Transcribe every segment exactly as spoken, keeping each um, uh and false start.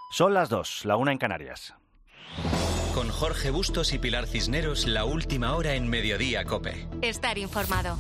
Son las dos, la una en Canarias. Con Jorge Bustos y Pilar Cisneros, la última hora en Mediodía COPE. Estar informado.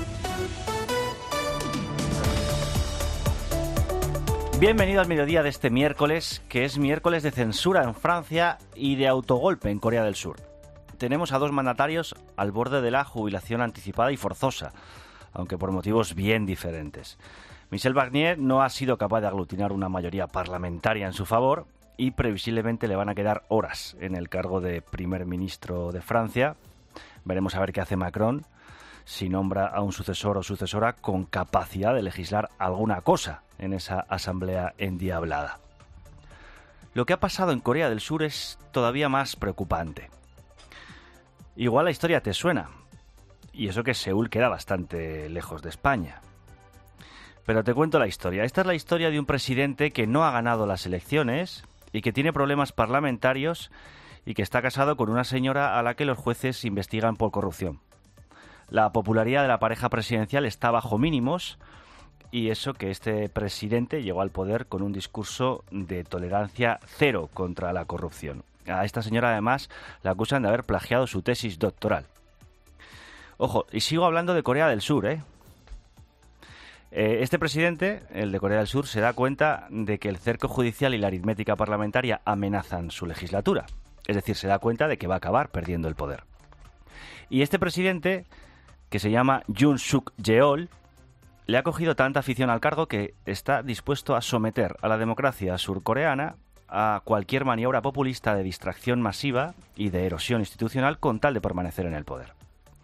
Bienvenido al mediodía de este miércoles, que es miércoles de censura en Francia y de autogolpe en Corea del Sur. Tenemos a dos mandatarios al borde de la jubilación anticipada y forzosa, aunque por motivos bien diferentes. Michel Barnier no ha sido capaz de aglutinar una mayoría parlamentaria en su favor y previsiblemente le van a quedar horas en el cargo de primer ministro de Francia. Veremos a ver qué hace Macron, si nombra a un sucesor o sucesora con capacidad de legislar alguna cosa en esa asamblea endiablada. Lo que ha pasado en Corea del Sur es todavía más preocupante. Igual la historia te suena, y eso que Seúl queda bastante lejos de España. Pero te cuento la historia. Esta es la historia de un presidente que no ha ganado las elecciones y que tiene problemas parlamentarios y que está casado con una señora a la que los jueces investigan por corrupción. La popularidad de la pareja presidencial está bajo mínimos y eso que este presidente llegó al poder con un discurso de tolerancia cero contra la corrupción. A esta señora además la acusan de haber plagiado su tesis doctoral. Ojo, y sigo hablando de Corea del Sur, ¿eh? Este presidente, el de Corea del Sur, se da cuenta de que el cerco judicial y la aritmética parlamentaria amenazan su legislatura. Es decir, se da cuenta de que va a acabar perdiendo el poder. Y este presidente, que se llama Yoon Suk Yeol, le ha cogido tanta afición al cargo que está dispuesto a someter a la democracia surcoreana a cualquier maniobra populista de distracción masiva y de erosión institucional con tal de permanecer en el poder.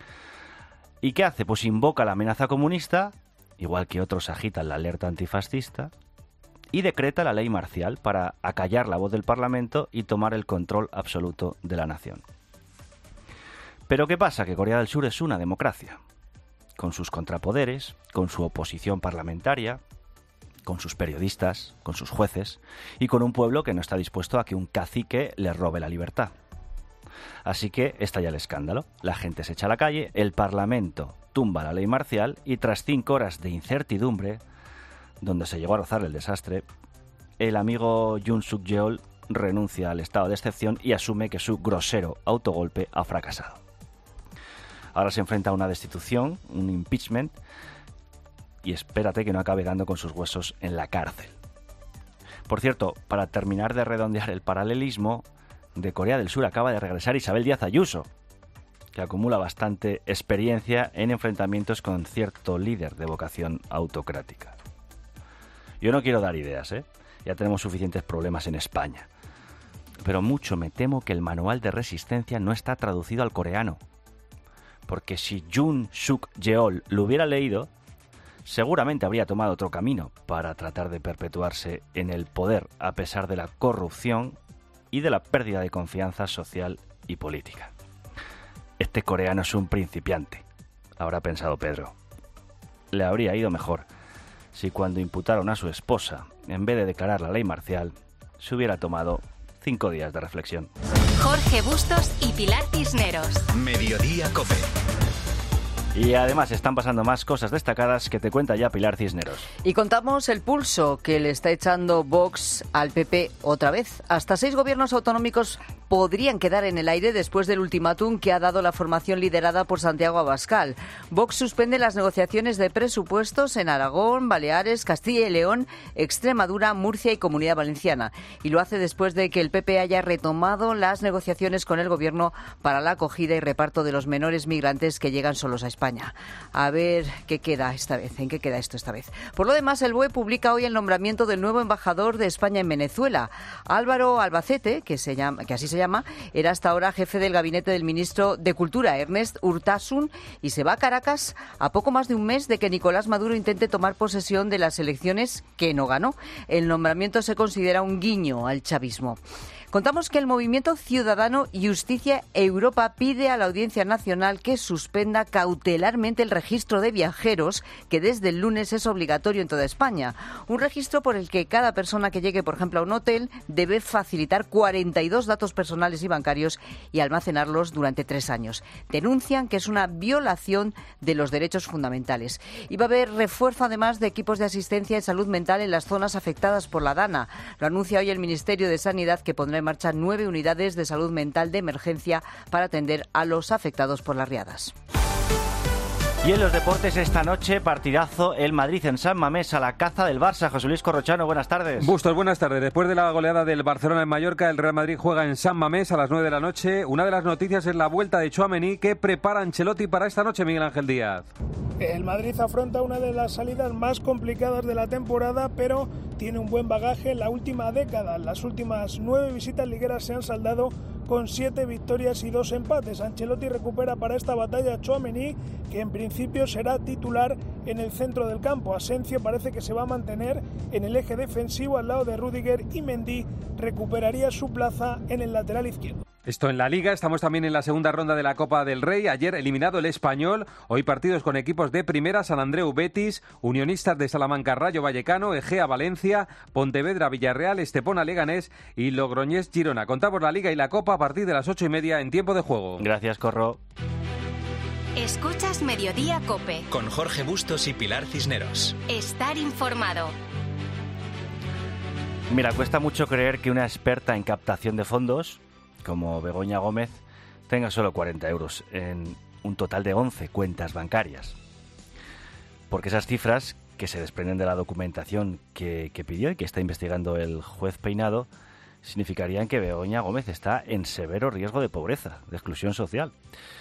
¿Y qué hace? Pues invoca la amenaza comunista, igual que otros agitan la alerta antifascista, y decreta la ley marcial para acallar la voz del Parlamento y tomar el control absoluto de la nación. Pero ¿qué pasa? Que Corea del Sur es una democracia, con sus contrapoderes, con su oposición parlamentaria, con sus periodistas, con sus jueces, y con un pueblo que no está dispuesto a que un cacique le robe la libertad. Así que estalla el escándalo, la gente se echa a la calle, el Parlamento tumba la ley marcial y tras cinco horas de incertidumbre, donde se llegó a rozar el desastre, el amigo Yoon Suk Yeol renuncia al estado de excepción y asume que su grosero autogolpe ha fracasado. Ahora se enfrenta a una destitución, un impeachment, y espérate que no acabe dando con sus huesos en la cárcel. Por cierto, para terminar de redondear el paralelismo, de Corea del Sur acaba de regresar Isabel Díaz Ayuso, que acumula bastante experiencia en enfrentamientos con cierto líder de vocación autocrática. Yo no quiero dar ideas, ¿eh? Ya tenemos suficientes problemas en España. Pero mucho me temo que el manual de resistencia no está traducido al coreano. Porque si Yoon Suk Yeol lo hubiera leído, seguramente habría tomado otro camino para tratar de perpetuarse en el poder a pesar de la corrupción y de la pérdida de confianza social y política. Este coreano es un principiante, habrá pensado Pedro. Le habría ido mejor si cuando imputaron a su esposa, en vez de declarar la ley marcial, se hubiera tomado cinco días de reflexión. Jorge Bustos y Pilar Cisneros. Mediodía COPE. Y además están pasando más cosas destacadas que te cuenta ya Pilar Cisneros. Y contamos el pulso que le está echando Vox al P P otra vez. Hasta seis gobiernos autonómicos podrían quedar en el aire después del ultimátum que ha dado la formación liderada por Santiago Abascal. Vox suspende las negociaciones de presupuestos en Aragón, Baleares, Castilla y León, Extremadura, Murcia y Comunidad Valenciana. Y lo hace después de que el P P haya retomado las negociaciones con el Gobierno para la acogida y reparto de los menores migrantes que llegan solos a España. A ver qué queda esta vez, en qué queda esto esta vez. Por lo demás, el B O E publica hoy el nombramiento del nuevo embajador de España en Venezuela. Álvaro Albacete, que, se llama, que así se llama, era hasta ahora jefe del gabinete del ministro de Cultura, Ernest Urtasun, y se va a Caracas a poco más de un mes de que Nicolás Maduro intente tomar posesión de las elecciones que no ganó. El nombramiento se considera un guiño al chavismo. Contamos que el movimiento ciudadano Justicia Europa pide a la Audiencia Nacional que suspenda cautelarmente el registro de viajeros, que desde el lunes es obligatorio en toda España. Un registro por el que cada persona que llegue, por ejemplo, a un hotel debe facilitar cuarenta y dos datos personales y bancarios y almacenarlos durante tres años. Denuncian que es una violación de los derechos fundamentales. Y va a haber refuerzo, además, de equipos de asistencia y salud mental en las zonas afectadas por la DANA. Lo anuncia hoy el Ministerio de Sanidad, que pondrá en marcha nueve unidades de salud mental de emergencia para atender a los afectados por las riadas. Y en los deportes esta noche, partidazo, el Madrid en San Mamés a la caza del Barça. José Luis Corrochano, buenas tardes. Bustos, buenas tardes. Después de la goleada del Barcelona en Mallorca, el Real Madrid juega en San Mamés a las nueve de la noche. Una de las noticias es la vuelta de Tchouaméni, que prepara Ancelotti para esta noche, Miguel Ángel Díaz. El Madrid afronta una de las salidas más complicadas de la temporada, pero tiene un buen bagaje en la última década. Las últimas nueve visitas ligueras se han saldado con siete victorias y dos empates. Ancelotti recupera para esta batalla a Tchouaméni, que en principio será titular en el centro del campo. Asensio parece que se va a mantener en el eje defensivo al lado de Rüdiger, y Mendy recuperaría su plaza en el lateral izquierdo. Esto en la Liga. Estamos también en la segunda ronda de la Copa del Rey. Ayer eliminado el Español. Hoy partidos con equipos de primera: San Andreu Betis, Unionistas de Salamanca Rayo Vallecano, Egea Valencia, Pontevedra Villarreal, Estepona Leganés y Logroñés Girona. Contamos la Liga y la Copa a partir de las ocho y media en tiempo de juego. Gracias, Corro. Escuchas Mediodía COPE. Con Jorge Bustos y Pilar Cisneros. Estar informado. Mira, cuesta mucho creer que una experta en captación de fondos como Begoña Gómez tenga solo cuarenta euros en un total de once cuentas bancarias. Porque esas cifras, que se desprenden de la documentación que, que pidió y que está investigando el juez Peinado, significarían que Begoña Gómez está en severo riesgo de pobreza, de exclusión social.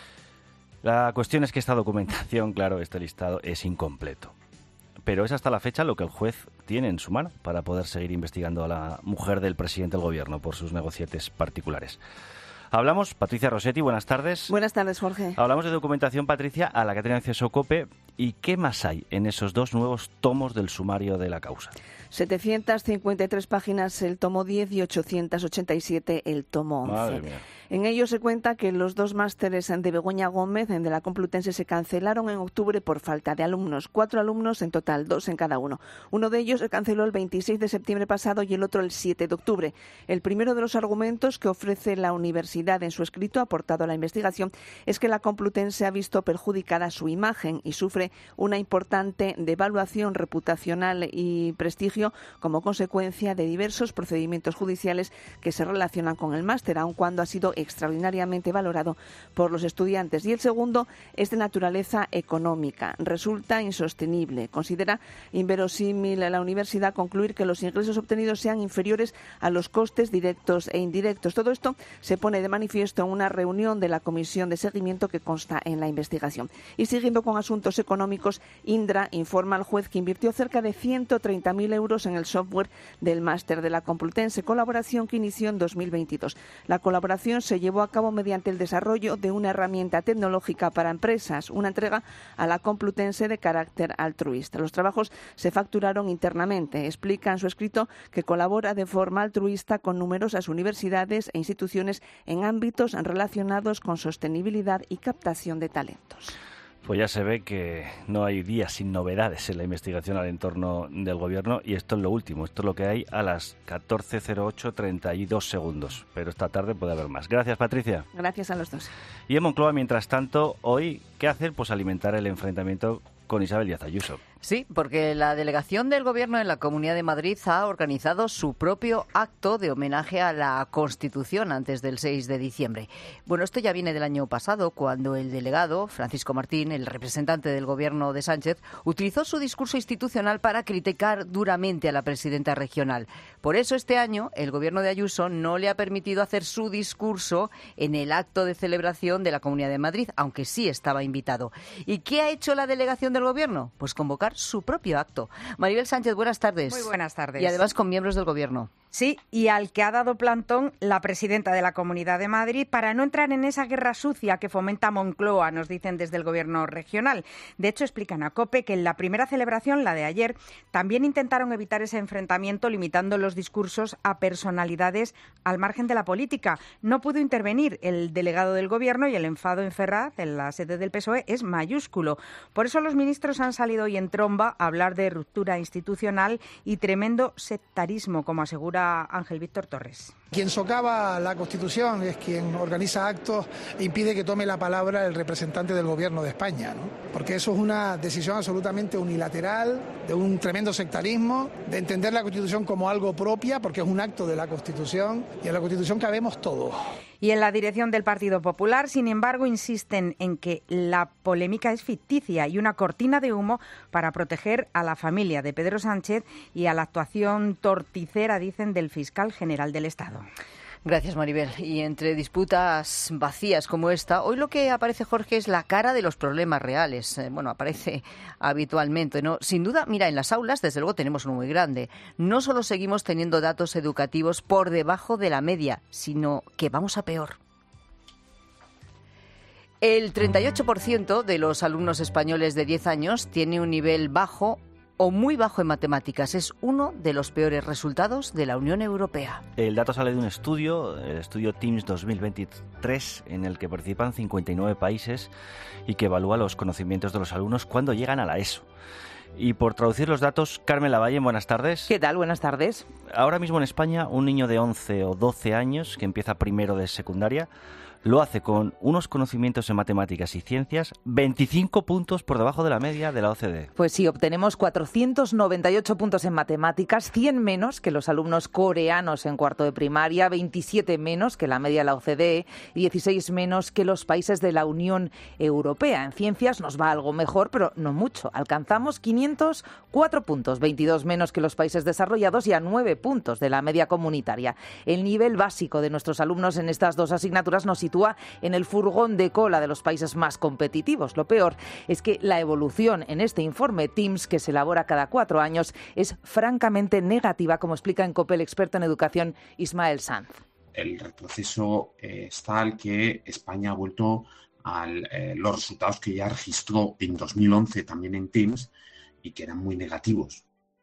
La cuestión es que esta documentación, claro, este listado es incompleto. Pero es hasta la fecha lo que el juez tiene en su mano para poder seguir investigando a la mujer del presidente del gobierno por sus negocietes particulares. Hablamos, Patricia Rossetti, buenas tardes. Buenas tardes, Jorge. Hablamos de documentación, Patricia, a la que ha tenido acceso COPE. ¿Y qué más hay en esos dos nuevos tomos del sumario de la causa? setecientas cincuenta y tres páginas el tomo diez y ochocientas ochenta y siete el tomo once. Madre mía. En ello se cuenta que los dos másteres de Begoña Gómez de la Complutense se cancelaron en octubre por falta de alumnos. Cuatro alumnos en total, dos en cada uno. Uno de ellos se canceló el veintiséis de septiembre pasado y el otro el siete de octubre. El primero de los argumentos que ofrece la universidad en su escrito aportado a la investigación es que la Complutense ha visto perjudicada su imagen y sufre una importante devaluación reputacional y prestigio como consecuencia de diversos procedimientos judiciales que se relacionan con el máster, aun cuando ha sido extraordinariamente valorado por los estudiantes. Y el segundo es de naturaleza económica. Resulta insostenible. Considera inverosímil a la universidad concluir que los ingresos obtenidos sean inferiores a los costes directos e indirectos. Todo esto se pone de manifiesto en una reunión de la comisión de seguimiento que consta en la investigación. Y siguiendo con asuntos económicos, Indra informa al juez que invirtió cerca de ciento treinta mil euros en el software del máster de la Complutense, colaboración que inició en dos mil veintidós. La colaboración se llevó a cabo mediante el desarrollo de una herramienta tecnológica para empresas, una entrega a la Complutense de carácter altruista. Los trabajos se facturaron internamente. Explica en su escrito que colabora de forma altruista con numerosas universidades e instituciones en ámbitos relacionados con sostenibilidad y captación de talentos. Pues ya se ve que no hay días sin novedades en la investigación al entorno del gobierno, y esto es lo último, esto es lo que hay a las catorce cero ocho, treinta y dos segundos, pero esta tarde puede haber más. Gracias, Patricia. Gracias a los dos. Y en Moncloa, mientras tanto, hoy, ¿qué hacer? Pues alimentar el enfrentamiento con Isabel Díaz Ayuso. Sí, porque la delegación del Gobierno en la Comunidad de Madrid ha organizado su propio acto de homenaje a la Constitución antes del seis de diciembre. Bueno, esto ya viene del año pasado, cuando el delegado, Francisco Martín, el representante del Gobierno de Sánchez, utilizó su discurso institucional para criticar duramente a la presidenta regional. Por eso este año el Gobierno de Ayuso no le ha permitido hacer su discurso en el acto de celebración de la Comunidad de Madrid, aunque sí estaba invitado. ¿Y qué ha hecho la delegación del Gobierno? Pues convocar convocar su propio acto. Maribel Sánchez, buenas tardes. Muy buenas tardes. Y además con miembros del Gobierno. Sí, y al que ha dado plantón la presidenta de la Comunidad de Madrid para no entrar en esa guerra sucia que fomenta Moncloa, nos dicen desde el Gobierno regional. De hecho, explican a COPE que en la primera celebración, la de ayer, también intentaron evitar ese enfrentamiento limitando los discursos a personalidades al margen de la política. No pudo intervenir el delegado del Gobierno y el enfado en Ferraz, en la sede del P S O E, es mayúsculo. Por eso los ministros han salido hoy en tromba a hablar de ruptura institucional y tremendo sectarismo, como asegura Ángel Víctor Torres. Quien socava la Constitución es quien organiza actos e impide que tome la palabra el representante del Gobierno de España, ¿no? Porque eso es una decisión absolutamente unilateral, de un tremendo sectarismo, de entender la Constitución como algo propia, porque es un acto de la Constitución, y en la Constitución cabemos todos. Y en la dirección del Partido Popular, sin embargo, insisten en que la polémica es ficticia y una cortina de humo para proteger a la familia de Pedro Sánchez y a la actuación torticera, dicen, del fiscal general del Estado. Gracias, Maribel. Y entre disputas vacías como esta, hoy lo que aparece, Jorge, es la cara de los problemas reales. Eh, bueno, aparece habitualmente, ¿no? Sin duda, mira, en las aulas, desde luego, tenemos uno muy grande. No solo seguimos teniendo datos educativos por debajo de la media, sino que vamos a peor. El treinta y ocho por ciento de los alumnos españoles de diez años tiene un nivel bajo o muy bajo en matemáticas. Es uno de los peores resultados de la Unión Europea. El dato sale de un estudio, el estudio TIMSS dos mil veintitrés, en el que participan cincuenta y nueve países y que evalúa los conocimientos de los alumnos cuando llegan a la ESO. Y por traducir los datos, Carmen Lavalle, buenas tardes. ¿Qué tal? Buenas tardes. Ahora mismo en España, un niño de once o doce años que empieza primero de secundaria lo hace con unos conocimientos en matemáticas y ciencias veinticinco puntos por debajo de la media de la O C D E. Pues sí, obtenemos cuatrocientos noventa y ocho puntos en matemáticas, cien menos que los alumnos coreanos en cuarto de primaria, veintisiete menos que la media de la O C D E y dieciséis menos que los países de la Unión Europea. En ciencias nos va algo mejor, pero no mucho. Alcanzamos quinientos cuatro puntos, veintidós menos que los países desarrollados y a nueve puntos de la media comunitaria. El nivel básico de nuestros alumnos en estas dos asignaturas nos sitúa en el furgón de cola de los países más competitivos. Lo peor es que la evolución en este informe TIMSS, que se elabora cada cuatro años, es francamente negativa, como explica en COPE el experto en educación Ismael Sanz. El retroceso eh, es tal que España ha vuelto a eh, los resultados que ya registró en dos mil once también en TIMSS y que eran muy negativos.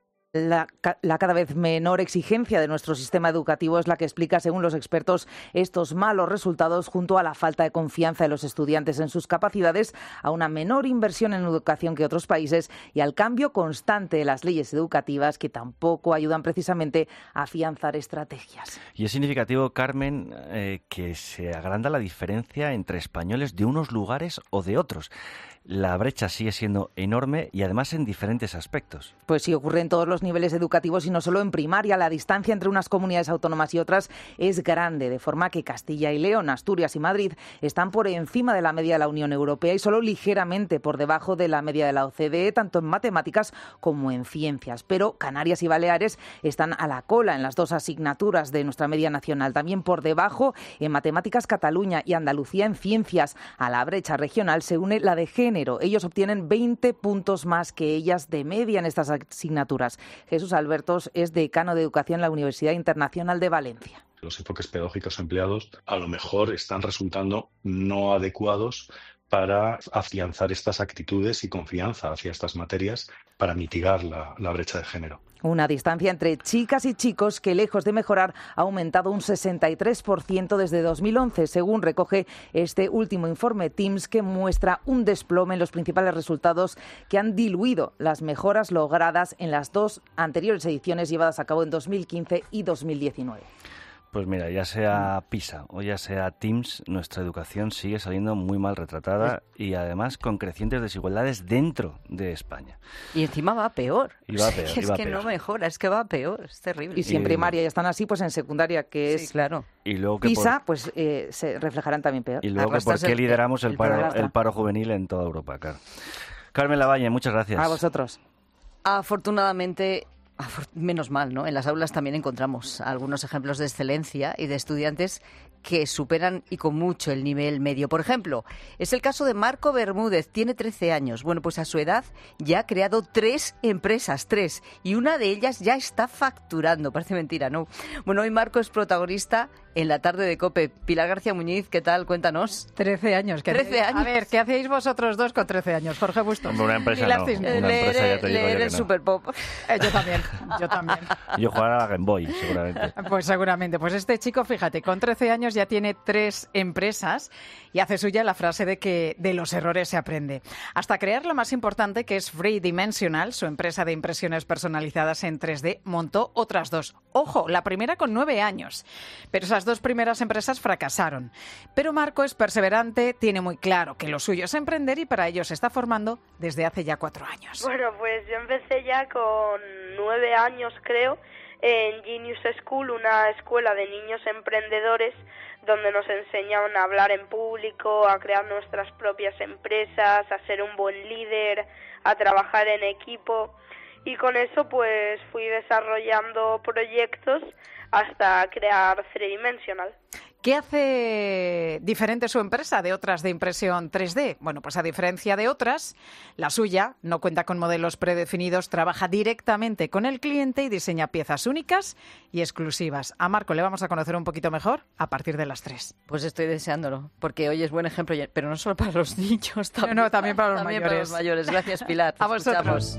La, la cada vez menor exigencia de nuestro sistema educativo es la que explica, según los expertos, estos malos resultados, junto a la falta de confianza de los estudiantes en sus capacidades, a una menor inversión en educación que otros países y al cambio constante de las leyes educativas, que tampoco ayudan precisamente a afianzar estrategias. Y es significativo, Carmen, eh, que se agranda la diferencia entre españoles de unos lugares o de otros. La brecha sigue siendo enorme y además en diferentes aspectos. Pues sí, ocurre en todos los niveles educativos y no solo en primaria. La distancia entre unas comunidades autónomas y otras es grande, de forma que Castilla y León, Asturias y Madrid están por encima de la media de la Unión Europea y solo ligeramente por debajo de la media de la O C D E, tanto en matemáticas como en ciencias. Pero Canarias y Baleares están a la cola en las dos asignaturas de nuestra media nacional. También por debajo en matemáticas Cataluña y Andalucía en ciencias. A la brecha regional se une la de género. Ellos obtienen veinte puntos más que ellas de media en estas asignaturas. Jesús Albertos es decano de Educación en la Universidad Internacional de Valencia. Los enfoques pedagógicos empleados a lo mejor están resultando no adecuados para afianzar estas actitudes y confianza hacia estas materias para mitigar la, la brecha de género. Una distancia entre chicas y chicos que, lejos de mejorar, ha aumentado un sesenta y tres por ciento desde dos mil once, según recoge este último informe TIMSS, que muestra un desplome en los principales resultados que han diluido las mejoras logradas en las dos anteriores ediciones llevadas a cabo en dos mil quince y dos mil diecinueve. Pues mira, ya sea PISA o ya sea TIMSS, nuestra educación sigue saliendo muy mal retratada y además con crecientes desigualdades dentro de España. Y encima va peor. Y va peor. Es y va que peor. no mejora, es que va peor, es terrible. Y si en primaria ya están así, pues en secundaria, que sí, es claro. Y luego que PISA, por... pues eh, se reflejarán también peor. Y luego que por qué lideramos el, el, paro, el paro juvenil en toda Europa, claro. Carmen Lavalle, muchas gracias. A vosotros. Afortunadamente, Menos mal, ¿no? En las aulas también encontramos algunos ejemplos de excelencia y de estudiantes que superan y con mucho el nivel medio. Por ejemplo, es el caso de Marco Bermúdez, tiene trece años. Bueno, pues a su edad ya ha creado tres empresas, tres, y una de ellas ya está facturando. Parece mentira, ¿no? Bueno, hoy Marco es protagonista en la tarde de COPE. Pilar García Muñiz, ¿qué tal? Cuéntanos. Trece años. ¿qué Trece años. A ver, ¿qué hacéis vosotros dos con trece años? Jorge Busto. Hombre, una empresa no. Una empresa ya te digo leer yo el que no. Super Pop. Eh, yo también, yo también. Yo jugar a la Game Boy, seguramente. Pues seguramente. Pues este chico, fíjate, con trece años ya tiene tres empresas y hace suya la frase de que de los errores se aprende. Hasta crear lo más importante, que es Free Dimensional, su empresa de impresiones personalizadas en tres D, montó otras dos. Ojo, la primera con nueve años. Pero esas dos primeras empresas fracasaron. Pero Marco es perseverante, tiene muy claro que lo suyo es emprender y para ello se está formando desde hace ya cuatro años. Bueno, pues yo empecé ya con nueve años, creo, en Genius School, una escuela de niños emprendedores donde nos enseñan a hablar en público, a crear nuestras propias empresas, a ser un buen líder, a trabajar en equipo. Y con eso pues fui desarrollando proyectos hasta crear Three Dimensional. ¿Qué hace diferente su empresa de otras de impresión tres D? Bueno, pues a diferencia de otras, la suya no cuenta con modelos predefinidos, trabaja directamente con el cliente y diseña piezas únicas y exclusivas. A Marco le vamos a conocer un poquito mejor a partir de las tres. Pues estoy deseándolo, porque hoy es buen ejemplo, pero no solo para los niños, también, no, no, también para los también mayores. Para los mayores. Gracias, Pilar. A vosotros.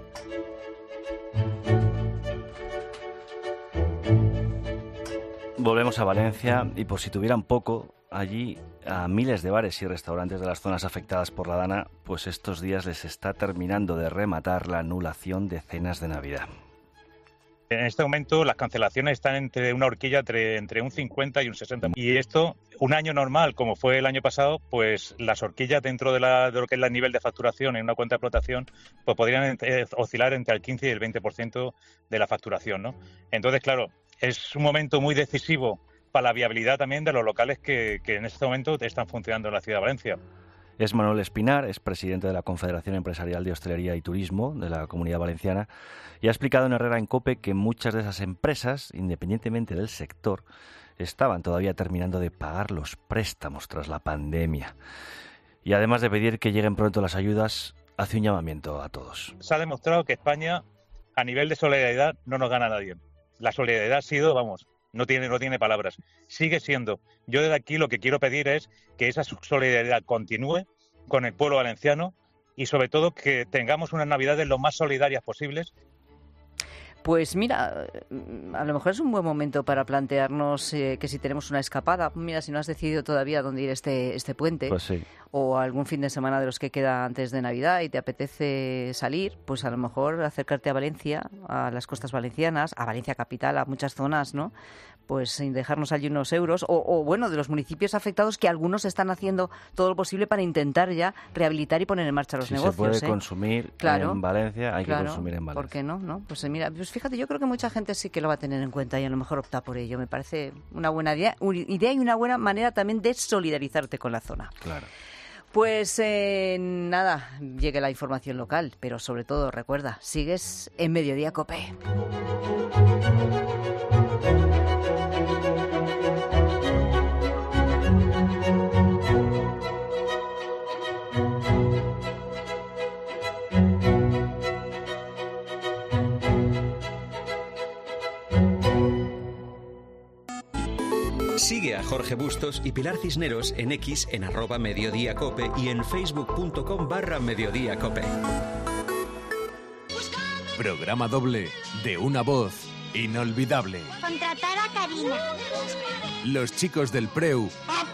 Volvemos a Valencia y por si tuvieran poco, allí a miles de bares y restaurantes de las zonas afectadas por la Dana, pues estos días les está terminando de rematar la anulación de cenas de Navidad. En este momento las cancelaciones están entre una horquilla entre, entre un cincuenta y un sesenta. Y esto, un año normal, como fue el año pasado, pues las horquillas dentro de, la, de lo que es el nivel de facturación en una cuenta de explotación, pues podrían eh, oscilar entre el quince y el veinte por ciento de la facturación, ¿no? Entonces, claro, es un momento muy decisivo para la viabilidad también de los locales que, que en este momento están funcionando en la ciudad de Valencia. Es Manuel Espinar, es presidente de la Confederación Empresarial de Hostelería y Turismo de la Comunidad Valenciana y ha explicado en Herrera en COPE que muchas de esas empresas, independientemente del sector, estaban todavía terminando de pagar los préstamos tras la pandemia. Y además de pedir que lleguen pronto las ayudas, hace un llamamiento a todos. Se ha demostrado que España, a nivel de solidaridad, no nos gana a nadie. La solidaridad ha sido, vamos, no tiene, no tiene palabras. Sigue siendo. Yo desde aquí lo que quiero pedir es que esa solidaridad continúe con el pueblo valenciano y sobre todo que tengamos unas Navidades lo más solidarias posibles. Pues mira, a lo mejor es un buen momento para plantearnos eh, que si tenemos una escapada, mira, si no has decidido todavía dónde ir este, este puente, pues sí, o algún fin de semana de los que queda antes de Navidad y te apetece salir, pues a lo mejor acercarte a Valencia, a las costas valencianas, a Valencia capital, a muchas zonas, ¿no? Pues sin dejarnos allí unos euros, o, o bueno, de los municipios afectados, que algunos están haciendo todo lo posible para intentar ya rehabilitar y poner en marcha los si negocios. Si se puede ¿eh? consumir claro, en Valencia, hay claro, que consumir en Valencia. ¿Por qué no? ¿no? Pues mira, pues fíjate, yo creo que mucha gente sí que lo va a tener en cuenta y a lo mejor opta por ello. Me parece una buena idea, una idea y una buena manera también de solidarizarte con la zona. Claro. Pues eh, nada, llegue la información local, pero sobre todo recuerda, sigues en Mediodía COPE. Sigue a Jorge Bustos y Pilar Cisneros en X en arroba mediodíacope y en facebook.com barra mediodíacope. Programa doble de una voz inolvidable. Contratar a Karina. Los chicos del Preu.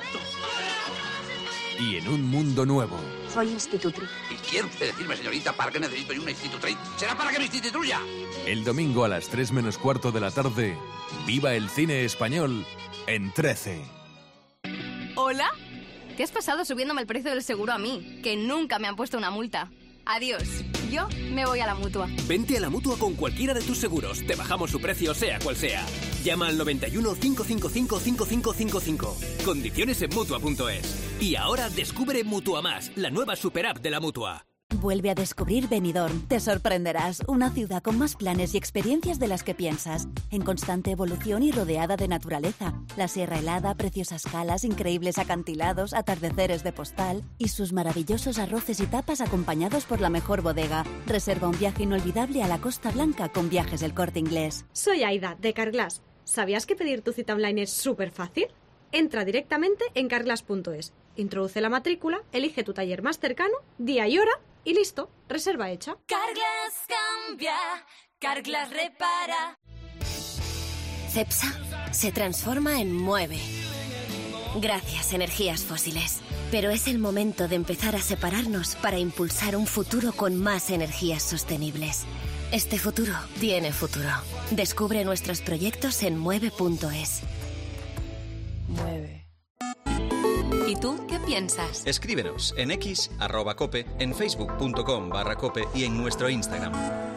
Y en un mundo nuevo. Soy institutriz. ¿Y quiere usted decirme, señorita, para qué necesito yo una institutriz? ¿Será para que me instituya? El domingo a las tres menos cuarto de la tarde, viva el cine español en trece. ¿Hola? ¿Qué has pasado subiéndome el precio del seguro a mí? Que nunca me han puesto una multa. Adiós. Yo me voy a la Mutua. Vente a la Mutua con cualquiera de tus seguros. Te bajamos su precio sea cual sea. Llama al noventa y uno, cinco cinco cinco, cinco cinco cinco cinco. Condiciones en Mutua punto es. Y ahora descubre Mutua Más, la nueva super app de la Mutua. Vuelve a descubrir Benidorm. Te sorprenderás. Una ciudad con más planes y experiencias de las que piensas. En constante evolución y rodeada de naturaleza. La sierra helada, preciosas calas, increíbles acantilados, atardeceres de postal y sus maravillosos arroces y tapas acompañados por la mejor bodega. Reserva un viaje inolvidable a la Costa Blanca con Viajes El Corte Inglés. Soy Aida, de Carglass. ¿Sabías que pedir tu cita online es súper fácil? Entra directamente en carglass punto es. Introduce la matrícula, elige tu taller más cercano, día y hora y listo, reserva hecha. Carglass cambia, Carglass repara. Cepsa se transforma en mueve. Gracias, energías fósiles. Pero es el momento de empezar a separarnos para impulsar un futuro con más energías sostenibles. Este futuro tiene futuro. Descubre nuestros proyectos en mueve punto es. Mueve. ¿Y tú qué piensas? Escríbenos en X, arroba cope, en facebook punto com barra cope y en nuestro Instagram.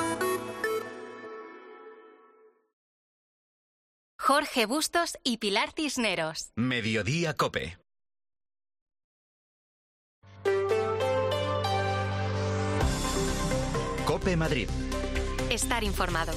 Jorge Bustos y Pilar Cisneros. Mediodía Cope. Cope Madrid. Estar informado.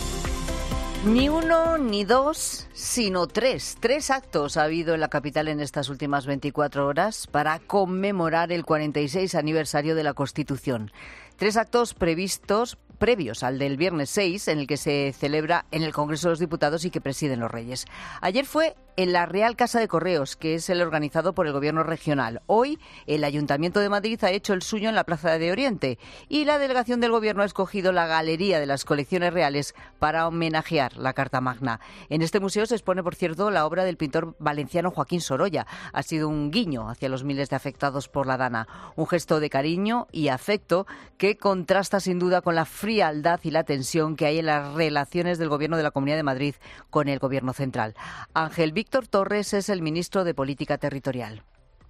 Ni uno ni dos, sino tres. Tres actos ha habido en la capital en estas últimas veinticuatro horas para conmemorar el cuarenta y seis aniversario de la Constitución. Tres actos previstos previos al del viernes seis, en el que se celebra en el Congreso de los Diputados y que presiden los Reyes. Ayer fue en la Real Casa de Correos, que es el organizado por el Gobierno regional. Hoy, el Ayuntamiento de Madrid ha hecho el suyo en la Plaza de Oriente y la delegación del Gobierno ha escogido la Galería de las Colecciones Reales para homenajear la Carta Magna. En este museo se expone, por cierto, la obra del pintor valenciano Joaquín Sorolla. Ha sido un guiño hacia los miles de afectados por la Dana, un gesto de cariño y afecto que contrasta sin duda con la frialdad y la tensión que hay en las relaciones del Gobierno de la Comunidad de Madrid con el Gobierno central. Ángel Víctor Torres es el ministro de Política Territorial.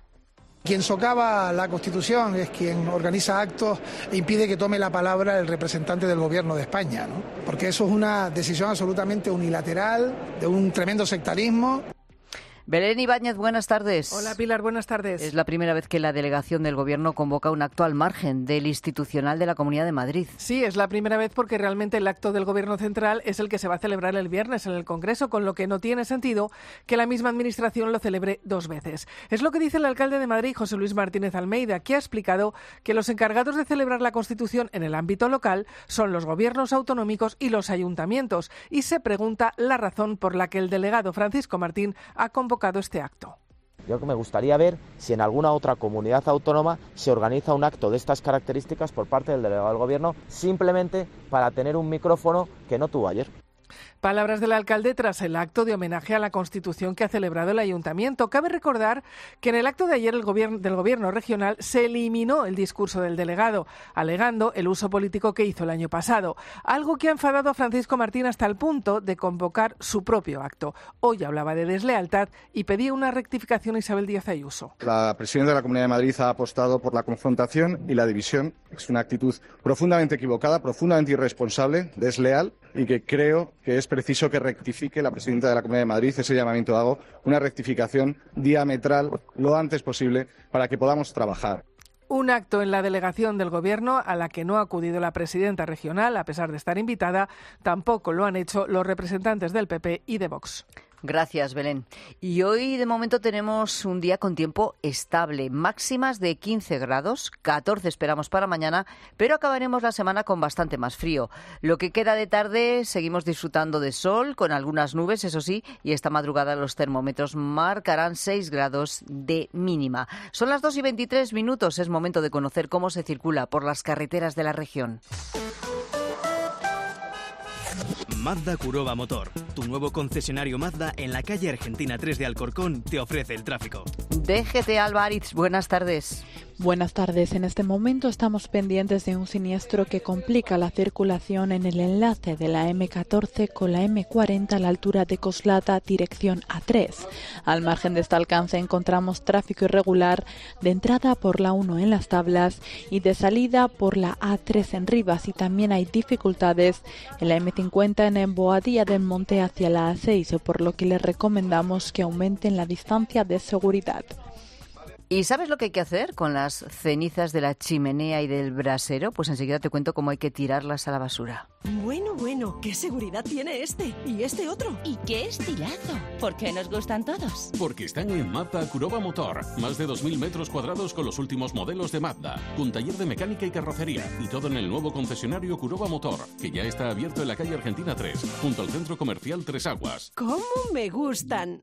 Quien socava la Constitución es quien organiza actos e impide que tome la palabra el representante del Gobierno de España, ¿no? Porque eso es una decisión absolutamente unilateral, de un tremendo sectarismo. Belén Ibáñez, buenas tardes. Hola Pilar, buenas tardes. Es la primera vez que la delegación del Gobierno convoca un acto al margen del institucional de la Comunidad de Madrid. Sí, es la primera vez porque realmente el acto del Gobierno central es el que se va a celebrar el viernes en el Congreso, con lo que no tiene sentido que la misma Administración lo celebre dos veces. Es lo que dice el alcalde de Madrid, José Luis Martínez Almeida, que ha explicado que los encargados de celebrar la Constitución en el ámbito local son los gobiernos autonómicos y los ayuntamientos, y se pregunta la razón por la que el delegado Francisco Martín ha convocado este acto. Yo me gustaría ver si en alguna otra comunidad autónoma se organiza un acto de estas características por parte del delegado del Gobierno, simplemente para tener un micrófono que no tuvo ayer. Palabras del alcalde tras el acto de homenaje a la Constitución que ha celebrado el Ayuntamiento. Cabe recordar que en el acto de ayer el gobierno, del Gobierno regional se eliminó el discurso del delegado, alegando el uso político que hizo el año pasado, algo que ha enfadado a Francisco Martín hasta el punto de convocar su propio acto. Hoy hablaba de deslealtad y pedía una rectificación a Isabel Díaz Ayuso. La presidenta de la Comunidad de Madrid ha apostado por la confrontación y la división. Es una actitud profundamente equivocada, profundamente irresponsable, desleal, y que creo que es preciso que rectifique la presidenta de la Comunidad de Madrid. Ese llamamiento hago, una rectificación diametral lo antes posible para que podamos trabajar. Un acto en la delegación del Gobierno a la que no ha acudido la presidenta regional, a pesar de estar invitada. Tampoco lo han hecho los representantes del P P y de Vox. Gracias, Belén. Y hoy, de momento, tenemos un día con tiempo estable. Máximas de quince grados, catorce esperamos para mañana, pero acabaremos la semana con bastante más frío. Lo que queda de tarde, seguimos disfrutando de sol, con algunas nubes, eso sí, y esta madrugada los termómetros marcarán seis grados de mínima. Son las dos y veintitrés minutos, es momento de conocer cómo se circula por las carreteras de la región. Mazda Kurova Motor, tu nuevo concesionario Mazda en la calle Argentina tres de Alcorcón, te ofrece el tráfico. D G T Álvarez, buenas tardes. Buenas tardes. En este momento estamos pendientes de un siniestro que complica la circulación en el enlace de la eme catorce con la eme cuarenta a la altura de Coslada, dirección A tres. Al margen de este alcance encontramos tráfico irregular de entrada por la uno en Las Tablas y de salida por la A tres en Rivas, y también hay dificultades en la eme cincuenta en Boadilla del Monte hacia la A seis, por lo que les recomendamos que aumenten la distancia de seguridad. ¿Y sabes lo que hay que hacer con las cenizas de la chimenea y del brasero? Pues enseguida te cuento cómo hay que tirarlas a la basura. Bueno, bueno, ¿qué seguridad tiene este? ¿Y este otro? ¿Y qué estilazo? ¿Por qué nos gustan todos? Porque están en Mazda Kuroba Motor. Más de dos mil metros cuadrados con los últimos modelos de Mazda. Con taller de mecánica y carrocería. Y todo en el nuevo concesionario Kuroba Motor, que ya está abierto en la calle Argentina tres, junto al centro comercial Tres Aguas. ¿Cómo me gustan?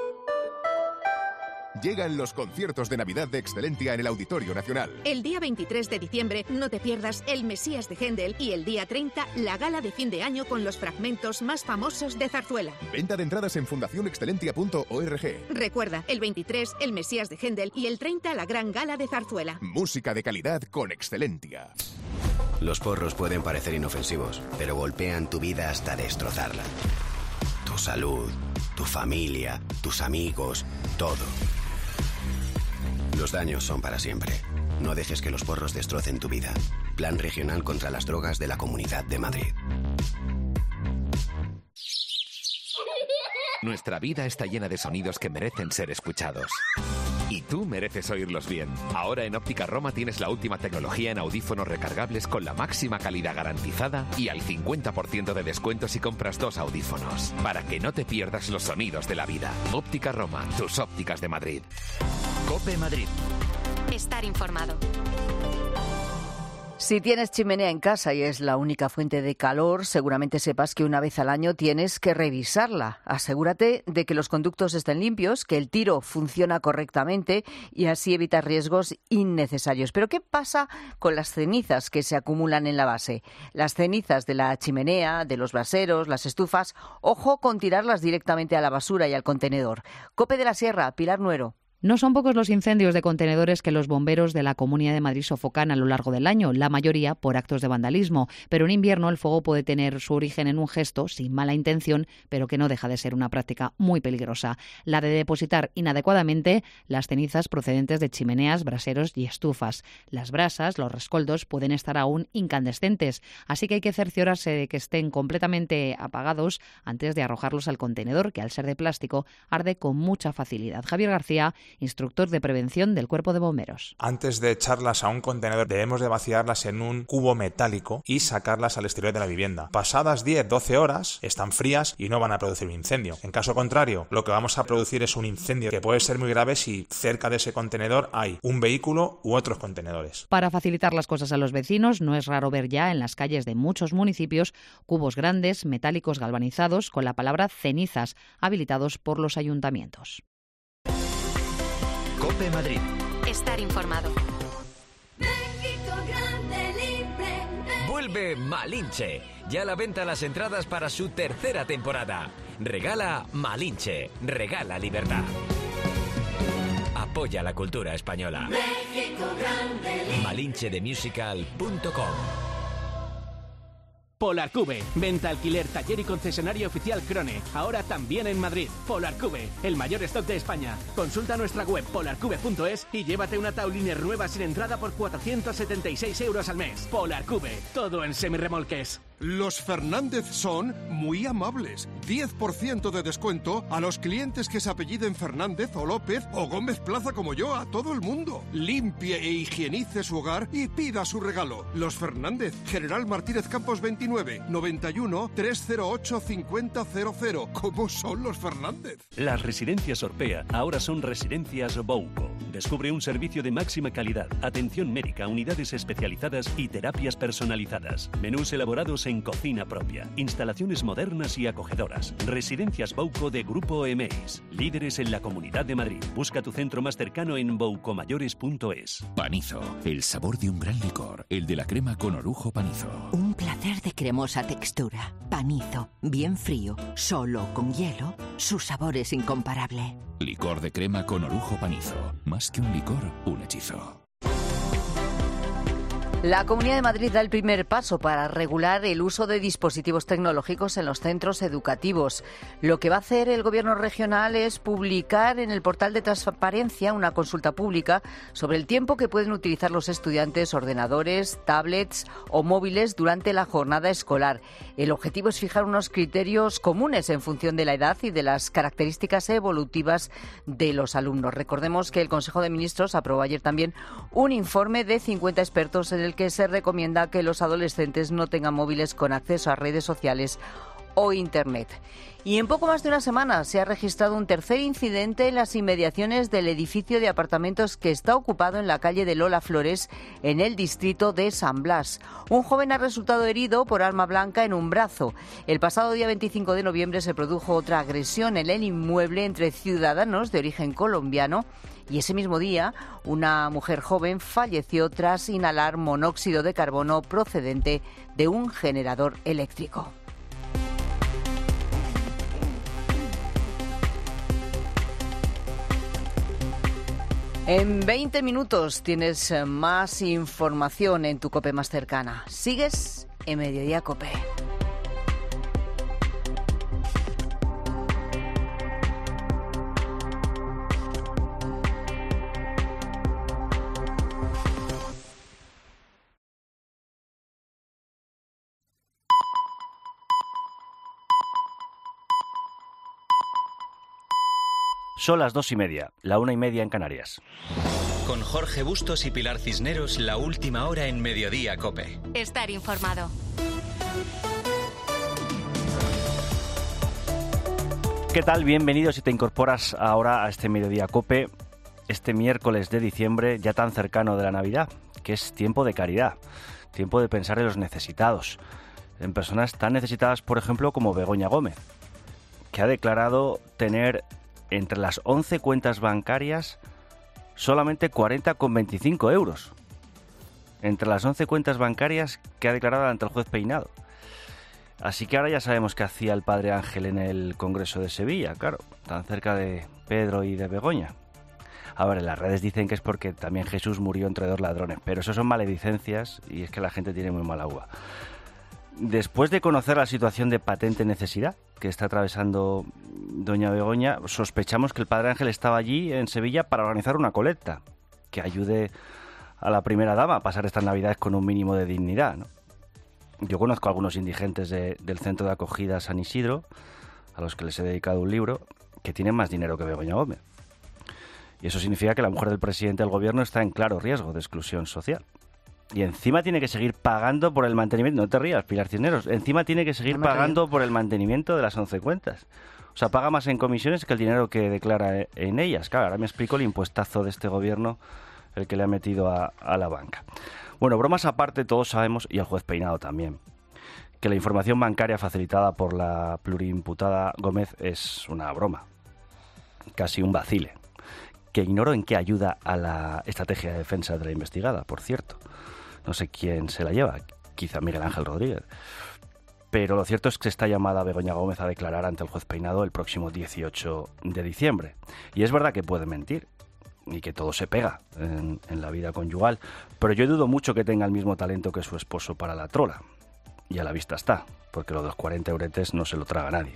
Llegan los conciertos de Navidad de Excelentia en el Auditorio Nacional. El día veintitrés de diciembre no te pierdas El Mesías de Händel y el día treinta la gala de fin de año con los fragmentos más famosos de zarzuela. Venta de entradas en fundación excelentia punto org. Recuerda, el veintitrés El Mesías de Händel y el treinta la gran gala de zarzuela. Música de calidad con Excelentia. Los porros pueden parecer inofensivos, pero golpean tu vida hasta destrozarla. Tu salud, tu familia, tus amigos, todo. Los daños son para siempre. No dejes que los porros destrocen tu vida. Plan Regional contra las Drogas de la Comunidad de Madrid. Nuestra vida está llena de sonidos que merecen ser escuchados. Y tú mereces oírlos bien. Ahora en Óptica Roma tienes la última tecnología en audífonos recargables con la máxima calidad garantizada y al cincuenta por ciento de descuento si compras dos audífonos. Para que no te pierdas los sonidos de la vida. Óptica Roma, tus ópticas de Madrid. COPE Madrid. Estar informado. Si tienes chimenea en casa y es la única fuente de calor, seguramente sepas que una vez al año tienes que revisarla. Asegúrate de que los conductos estén limpios, que el tiro funciona correctamente y así evitas riesgos innecesarios. Pero ¿qué pasa con las cenizas que se acumulan en la base? Las cenizas de la chimenea, de los braseros, las estufas, ojo con tirarlas directamente a la basura y al contenedor. COPE de la Sierra, Pilar Nuero. No son pocos los incendios de contenedores que los bomberos de la Comunidad de Madrid sofocan a lo largo del año, la mayoría por actos de vandalismo. Pero en invierno el fuego puede tener su origen en un gesto sin mala intención, pero que no deja de ser una práctica muy peligrosa, la de depositar inadecuadamente las cenizas procedentes de chimeneas, braseros y estufas. Las brasas, los rescoldos, pueden estar aún incandescentes, así que hay que cerciorarse de que estén completamente apagados antes de arrojarlos al contenedor, que al ser de plástico arde con mucha facilidad. Javier García, instructor de prevención del Cuerpo de Bomberos. Antes de echarlas a un contenedor debemos de vaciarlas en un cubo metálico y sacarlas al exterior de la vivienda. Pasadas diez a doce horas están frías y no van a producir un incendio. En caso contrario, lo que vamos a producir es un incendio que puede ser muy grave si cerca de ese contenedor hay un vehículo u otros contenedores. Para facilitar las cosas a los vecinos, no es raro ver ya en las calles de muchos municipios cubos grandes, metálicos galvanizados con la palabra cenizas, habilitados por los ayuntamientos. COPE Madrid. Estar informado. Vuelve Malinche. Ya a la venta las entradas para su tercera temporada. Regala Malinche. Regala libertad. Apoya la cultura española. malinche de musical punto com. Polarcube, venta, alquiler, taller y concesionario oficial Krone. Ahora también en Madrid. Polarcube, el mayor stock de España. Consulta nuestra web polarcube punto es y llévate una Tauliner nueva sin entrada por cuatrocientos setenta y seis euros al mes. Polarcube, todo en semirremolques. Los Fernández son muy amables. diez por ciento de descuento a los clientes que se apelliden Fernández o López o Gómez Plaza como yo, a todo el mundo. Limpie e higienice su hogar y pida su regalo. Los Fernández, General Martínez Campos veintinueve, noventa y uno, trescientos ocho, cincuenta cero cero. ¿Cómo son los Fernández? Las residencias Orpea ahora son residencias Bouco. Descubre un servicio de máxima calidad, atención médica, unidades especializadas y terapias personalizadas. Menús elaborados en cocina propia, instalaciones modernas y acogedoras. Residencias Bouco de Grupo Emeis, líderes en la Comunidad de Madrid. Busca tu centro más cercano en boucomayores punto es. Panizo, el sabor de un gran licor, el de la crema con orujo Panizo. Un placer de cremosa textura. Panizo, bien frío, solo con hielo, su sabor es incomparable. Licor de crema con orujo Panizo, más que un licor, un hechizo. La Comunidad de Madrid da el primer paso para regular el uso de dispositivos tecnológicos en los centros educativos. Lo que va a hacer el Gobierno regional es publicar en el portal de transparencia una consulta pública sobre el tiempo que pueden utilizar los estudiantes ordenadores, tablets o móviles durante la jornada escolar. El objetivo es fijar unos criterios comunes en función de la edad y de las características evolutivas de los alumnos. Recordemos que el Consejo de Ministros aprobó ayer también un informe de cincuenta expertos en el que se recomienda que los adolescentes no tengan móviles con acceso a redes sociales o Internet. Y en poco más de una semana se ha registrado un tercer incidente en las inmediaciones del edificio de apartamentos que está ocupado en la calle de Lola Flores, en el distrito de San Blas. Un joven ha resultado herido por arma blanca en un brazo. El pasado día veinticinco de noviembre se produjo otra agresión en el inmueble entre ciudadanos de origen colombiano. Y ese mismo día, una mujer joven falleció tras inhalar monóxido de carbono procedente de un generador eléctrico. En veinte minutos tienes más información en tu COPE más cercana. Sigues en Mediodía COPE. Son las dos y media, la una y media en Canarias. Con Jorge Bustos y Pilar Cisneros, la última hora en Mediodía COPE. Estar informado. ¿Qué tal? Bienvenidos si te incorporas ahora a este Mediodía COPE, este miércoles de diciembre, ya tan cercano de la Navidad, que es tiempo de caridad, tiempo de pensar en los necesitados, en personas tan necesitadas, por ejemplo, como Begoña Gómez, que ha declarado tener entre las once cuentas bancarias solamente cuarenta con veinticinco euros. Entre las once cuentas bancarias que ha declarado ante el juez Peinado. Así que ahora ya sabemos qué hacía el padre Ángel en el Congreso de Sevilla, claro, tan cerca de Pedro y de Begoña. A ver, en las redes dicen que es porque también Jesús murió entre dos ladrones, pero eso son maledicencias y es que la gente tiene muy mala uva. Después de conocer la situación de patente necesidad que está atravesando doña Begoña, sospechamos que el padre Ángel estaba allí en Sevilla para organizar una colecta que ayude a la primera dama a pasar estas navidades con un mínimo de dignidad, ¿no? Yo conozco a algunos indigentes de, del centro de acogida San Isidro, a los que les he dedicado un libro, que tienen más dinero que Begoña Gómez. Y eso significa que la mujer del presidente del gobierno está en claro riesgo de exclusión social. Y encima tiene que seguir pagando por el mantenimiento. No te rías, Pilar Cisneros. Encima tiene que seguir no pagando río. por el mantenimiento de las once cuentas. O sea, paga más en comisiones que el dinero que declara en ellas. Claro, ahora me explico el impuestazo de este gobierno, el que le ha metido a, a la banca. Bueno, bromas aparte, todos sabemos, y el juez Peinado también, que la información bancaria facilitada por la plurimputada Gómez es una broma. Casi un vacile. Que ignoro en qué ayuda a la estrategia de defensa de la investigada, por cierto. No sé quién se la lleva, quizá Miguel Ángel Rodríguez. Pero lo cierto es que está llamada Begoña Gómez a declarar ante el juez Peinado el próximo dieciocho de diciembre. Y es verdad que puede mentir y que todo se pega en, en la vida conyugal, pero yo dudo mucho que tenga el mismo talento que su esposo para la trola. Y a la vista está, porque lo de los cuarenta euretes no se lo traga nadie.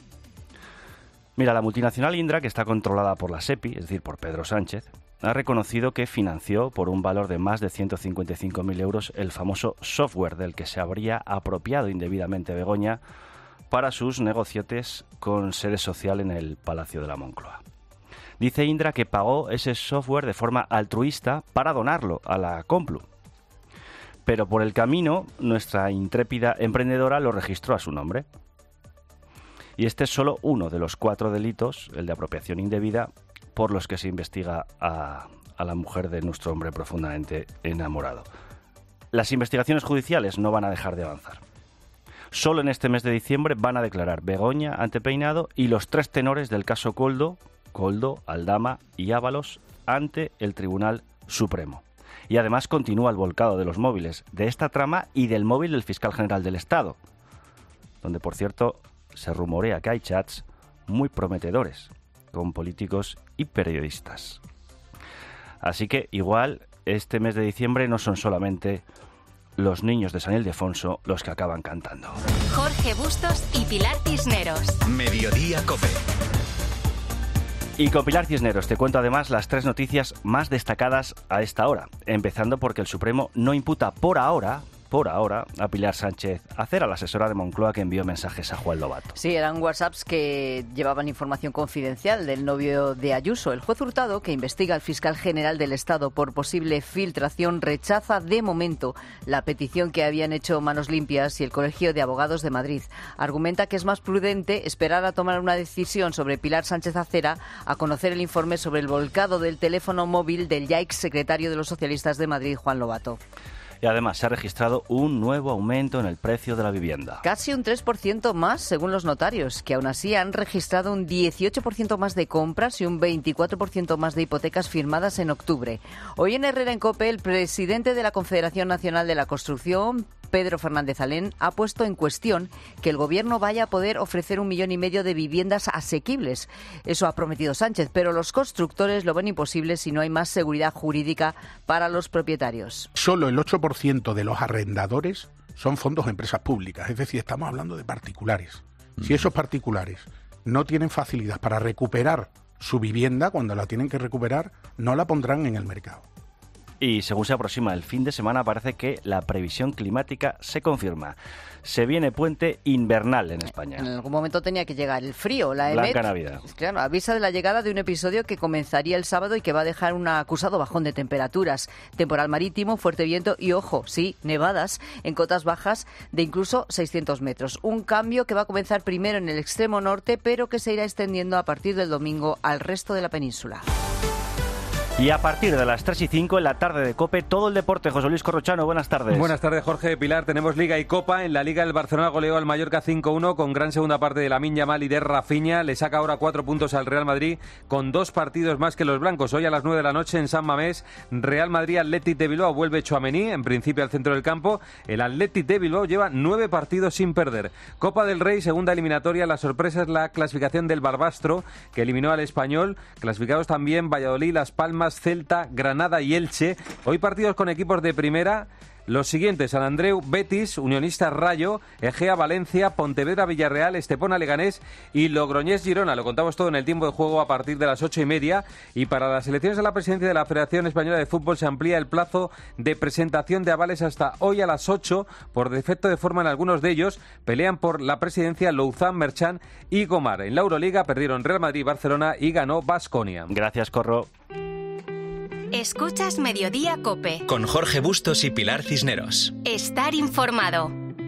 Mira, la multinacional Indra, que está controlada por la SEPI, es decir, por Pedro Sánchez, ha reconocido que financió por un valor de más de ciento cincuenta y cinco mil euros el famoso software del que se habría apropiado indebidamente Begoña para sus negociotes con sede social en el Palacio de la Moncloa. Dice Indra que pagó ese software de forma altruista para donarlo a la Complu. Pero por el camino, nuestra intrépida emprendedora lo registró a su nombre. Y este es solo uno de los cuatro delitos, el de apropiación indebida, por los que se investiga a, a la mujer de nuestro hombre profundamente enamorado. Las investigaciones judiciales no van a dejar de avanzar. Solo en este mes de diciembre van a declarar Begoña ante Peinado y los tres tenores del caso Koldo, Koldo, Aldama y Ábalos, ante el Tribunal Supremo. Y además continúa el volcado de los móviles de esta trama y del móvil del fiscal general del Estado, donde, por cierto, se rumorea que hay chats muy prometedores con políticos y periodistas. Así que igual este mes de diciembre no son solamente los niños de San Ildefonso los que acaban cantando. Jorge Bustos y Pilar Cisneros. Mediodía COPE. Y con Pilar Cisneros te cuento además las tres noticias más destacadas a esta hora, empezando porque el Supremo no imputa por ahora... por ahora, a Pilar Sánchez Acera, la asesora de Moncloa que envió mensajes a Juan Lobato. Sí, eran WhatsApps que llevaban información confidencial del novio de Ayuso. El juez Hurtado, que investiga al fiscal general del Estado por posible filtración, rechaza de momento la petición que habían hecho Manos Limpias y el Colegio de Abogados de Madrid. Argumenta que es más prudente esperar a tomar una decisión sobre Pilar Sánchez Acera a conocer el informe sobre el volcado del teléfono móvil del ya exsecretario de los socialistas de Madrid, Juan Lobato. Y además se ha registrado un nuevo aumento en el precio de la vivienda. Casi un tres por ciento más, según los notarios, que aún así han registrado un dieciocho por ciento más de compras y un veinticuatro por ciento más de hipotecas firmadas en octubre. Hoy en Herrera en COPE, el presidente de la Confederación Nacional de la Construcción, Pedro Fernández Alén, ha puesto en cuestión que el Gobierno vaya a poder ofrecer un millón y medio de viviendas asequibles. Eso ha prometido Sánchez, pero los constructores lo ven imposible si no hay más seguridad jurídica para los propietarios. Solo el ocho por ciento de los arrendadores son fondos de empresas públicas, es decir, estamos hablando de particulares. Si esos particulares no tienen facilidad para recuperar su vivienda, cuando la tienen que recuperar, no la pondrán en el mercado. Y según se aproxima el fin de semana, parece que la previsión climática se confirma. Se viene puente invernal en España. En algún momento tenía que llegar el frío. La Blanca EMET, Navidad. Claro, avisa de la llegada de un episodio que comenzaría el sábado y que va a dejar un acusado bajón de temperaturas. Temporal marítimo, fuerte viento y, ojo, sí, nevadas en cotas bajas de incluso seiscientos metros. Un cambio que va a comenzar primero en el extremo norte, pero que se irá extendiendo a partir del domingo al resto de la península. Y a partir de las tres y cinco en la tarde de COPE, todo el deporte. José Luis Corrochano, buenas tardes. Buenas tardes, Jorge. Pilar, tenemos Liga y Copa. En la Liga el Barcelona goleó al Mallorca cinco uno con gran segunda parte de Lamine Yamal y de Rafinha. Le saca ahora cuatro puntos al Real Madrid con dos partidos más que los blancos. Hoy a las nueve de la noche en San Mamés, Real Madrid Athletic de Bilbao, vuelve Tchouaméni, en principio al centro del campo. El Athletic de Bilbao lleva nueve partidos sin perder. Copa del Rey, segunda eliminatoria. La sorpresa es la clasificación del Barbastro, que eliminó al Español. Clasificados también Valladolid, Las Palmas, Celta, Granada y Elche. Hoy partidos con equipos de primera. Los siguientes: San Andreu, Betis, Unionistas Rayo, Egea Valencia, Pontevedra Villarreal, Estepona Leganés y Logroñés Girona. Lo contamos todo en el tiempo de juego a partir de las ocho y media. Y para las elecciones a la presidencia de la Federación Española de Fútbol se amplía el plazo de presentación de avales hasta hoy a las ocho. Por defecto de forma en algunos de ellos. Pelean por la presidencia Louzán, Merchan y Gomar. En la Euroliga perdieron Real Madrid y Barcelona y ganó Baskonia. Gracias, Corro. Escuchas Mediodía COPE. Con Jorge Bustos y Pilar Cisneros. Estar informado.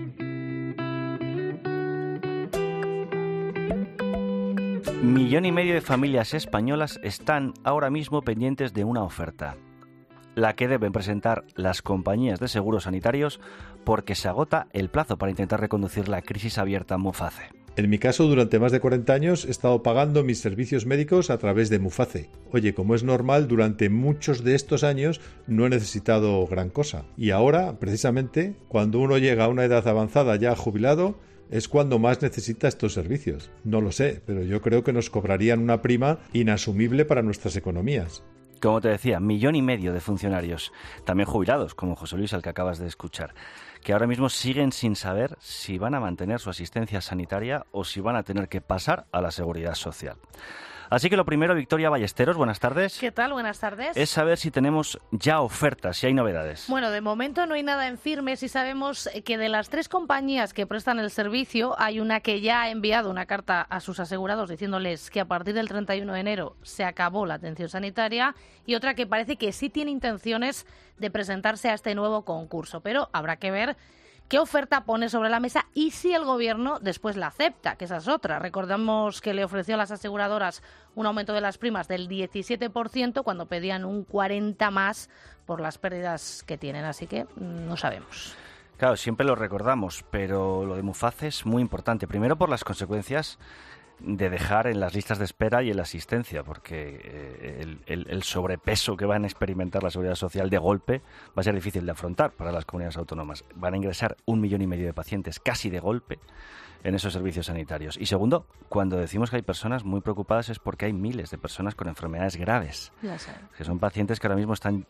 Millón y medio de familias españolas están ahora mismo pendientes de una oferta, la que deben presentar las compañías de seguros sanitarios porque se agota el plazo para intentar reconducir la crisis abierta en Muface. En mi caso, durante más de cuarenta años he estado pagando mis servicios médicos a través de Muface. Oye, como es normal, durante muchos de estos años no he necesitado gran cosa. Y ahora, precisamente, cuando uno llega a una edad avanzada ya jubilado, es cuando más necesita estos servicios. No lo sé, pero yo creo que nos cobrarían una prima inasumible para nuestras economías. Como te decía, millón y medio de funcionarios, también jubilados, como José Luis, al que acabas de escuchar, que ahora mismo siguen sin saber si van a mantener su asistencia sanitaria o si van a tener que pasar a la seguridad social. Así que lo primero, Victoria Ballesteros, buenas tardes. ¿Qué tal? Buenas tardes. Es saber si tenemos ya ofertas, si hay novedades. Bueno, de momento no hay nada en firme. Sí sabemos que de las tres compañías que prestan el servicio, hay una que ya ha enviado una carta a sus asegurados diciéndoles que a partir del treinta y uno de enero se acabó la atención sanitaria y otra que parece que sí tiene intenciones de presentarse a este nuevo concurso. Pero habrá que ver qué oferta pone sobre la mesa y si el Gobierno después la acepta, que esa es otra. Recordamos que le ofreció a las aseguradoras un aumento de las primas del diecisiete por ciento cuando pedían un cuarenta por ciento más por las pérdidas que tienen, así que no sabemos. Claro, siempre lo recordamos, pero lo de Muface es muy importante. Primero por las consecuencias de dejar en las listas de espera y en la asistencia, porque eh, el, el, el sobrepeso que van a experimentar la Seguridad Social de golpe va a ser difícil de afrontar para las comunidades autónomas. Van a ingresar un millón y medio de pacientes casi de golpe en esos servicios sanitarios. Y segundo, cuando decimos que hay personas muy preocupadas es porque hay miles de personas con enfermedades graves, Ya sé. que son pacientes que ahora mismo están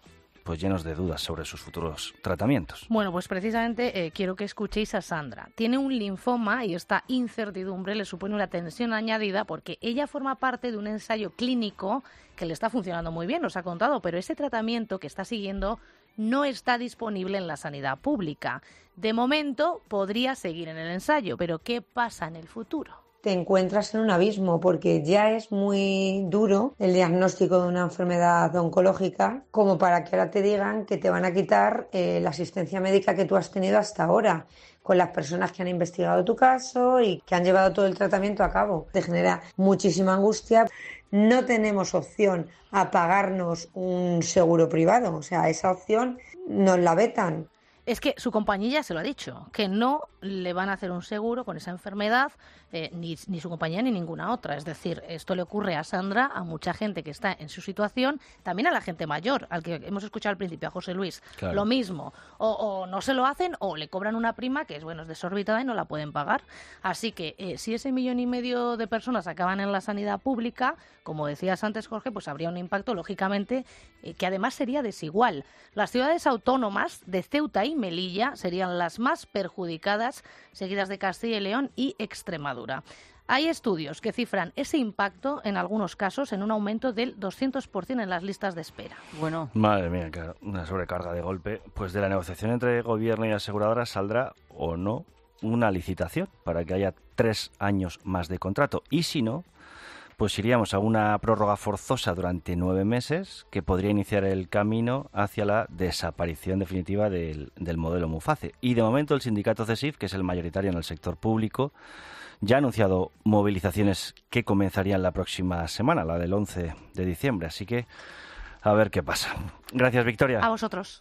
pues llenos de dudas sobre sus futuros tratamientos. Bueno, pues precisamente eh, quiero que escuchéis a Sandra. Tiene un linfoma y esta incertidumbre le supone una tensión añadida porque ella forma parte de un ensayo clínico que le está funcionando muy bien, nos ha contado, pero ese tratamiento que está siguiendo no está disponible en la sanidad pública. De momento podría seguir en el ensayo, pero ¿qué pasa en el futuro? Te encuentras en un abismo porque ya es muy duro el diagnóstico de una enfermedad oncológica como para que ahora te digan que te van a quitar eh, la asistencia médica que tú has tenido hasta ahora con las personas que han investigado tu caso y que han llevado todo el tratamiento a cabo. Te genera muchísima angustia. No tenemos opción a pagarnos un seguro privado, o sea, esa opción nos la vetan. Es que su compañía se lo ha dicho, que no le van a hacer un seguro con esa enfermedad, eh, ni, ni su compañía ni ninguna otra. Es decir, esto le ocurre a Sandra, a mucha gente que está en su situación, también a la gente mayor, al que hemos escuchado al principio, a José Luis. Claro. Lo mismo, o, o no se lo hacen o le cobran una prima que es, bueno, es desorbitada y no la pueden pagar. Así que eh, si ese millón y medio de personas acaban en la sanidad pública, como decías antes, Jorge, pues habría un impacto, lógicamente, eh, que además sería desigual. Las ciudades autónomas de Ceuta y Melilla serían las más perjudicadas, seguidas de Castilla y León y Extremadura. Hay estudios que cifran ese impacto, en algunos casos, en un aumento del doscientos por ciento en las listas de espera. Bueno. Madre mía, claro, una sobrecarga de golpe. Pues de la negociación entre gobierno y aseguradoras saldrá o no una licitación para que haya tres años más de contrato. Y si no, pues iríamos a una prórroga forzosa durante nueve meses que podría iniciar el camino hacia la desaparición definitiva del, del modelo Muface. Y de momento el sindicato CESIF, que es el mayoritario en el sector público, ya ha anunciado movilizaciones que comenzarían la próxima semana, la del once de diciembre. Así que a ver qué pasa. Gracias, Victoria. A vosotros.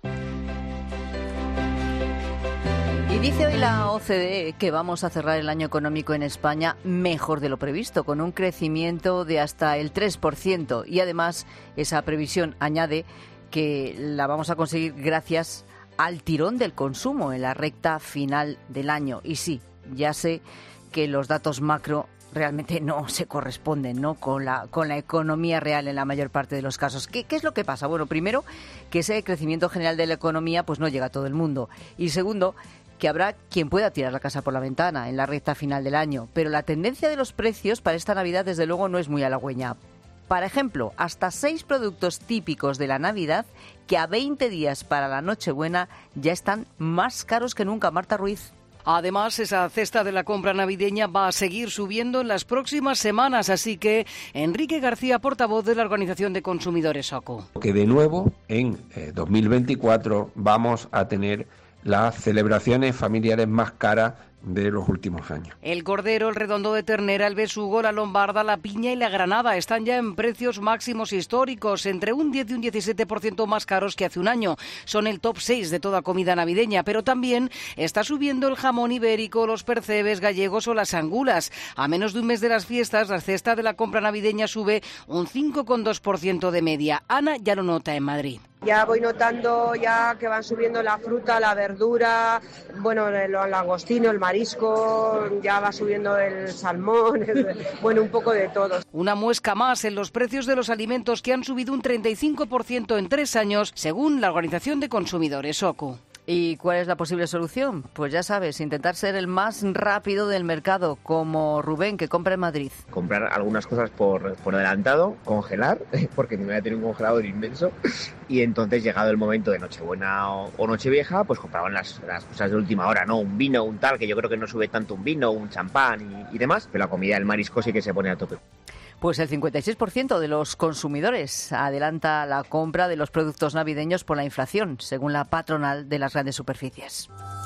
Y dice hoy la O C D E que vamos a cerrar el año económico en España mejor de lo previsto, con un crecimiento de hasta el tres por ciento. Y además esa previsión añade que la vamos a conseguir gracias al tirón del consumo en la recta final del año. Y sí, ya sé que los datos macro realmente no se corresponden, ¿no?, con la con la economía real en la mayor parte de los casos. ¿Qué, qué es lo que pasa? Bueno, primero, que ese crecimiento general de la economía pues no llega a todo el mundo. Y segundo, que habrá quien pueda tirar la casa por la ventana en la recta final del año. Pero la tendencia de los precios para esta Navidad, desde luego, no es muy halagüeña. Por ejemplo, hasta seis productos típicos de la Navidad que a veinte días para la Nochebuena ya están más caros que nunca. Marta Ruiz. Además, esa cesta de la compra navideña va a seguir subiendo en las próximas semanas, así que Enrique García, portavoz de la Organización de Consumidores OCU. Que de nuevo, en eh, dos mil veinticuatro, vamos a tener las celebraciones familiares más caras de los últimos años. El cordero, el redondo de ternera, el besugo, la lombarda, la piña y la granada están ya en precios máximos históricos, entre un diez y un diecisiete por ciento más caros que hace un año. Son el top seis de toda comida navideña, pero también está subiendo el jamón ibérico, los percebes gallegos o las angulas. A menos de un mes de las fiestas, la cesta de la compra navideña sube un cinco coma dos por ciento de media. Ana ya lo nota en Madrid. Ya voy notando ya que van subiendo la fruta, la verdura, bueno, el langostino, el marisco, ya va subiendo el salmón, bueno, un poco de todo. Una muesca más en los precios de los alimentos que han subido un treinta y cinco por ciento en tres años, según la Organización de Consumidores OCU. ¿Y cuál es la posible solución? Pues ya sabes, intentar ser el más rápido del mercado, como Rubén, que compra en Madrid. Comprar algunas cosas por, por adelantado, congelar, porque me voy a tener un congelador inmenso, y entonces, llegado el momento de Nochebuena o, o Nochevieja, pues compraban las, las cosas de última hora, ¿no? Un vino, un tal, que yo creo que no sube tanto un vino, un champán y, y demás, pero la comida del marisco sí que se pone a tope. Pues el cincuenta y seis por ciento de los consumidores adelanta la compra de los productos navideños por la inflación, según la patronal de las grandes superficies.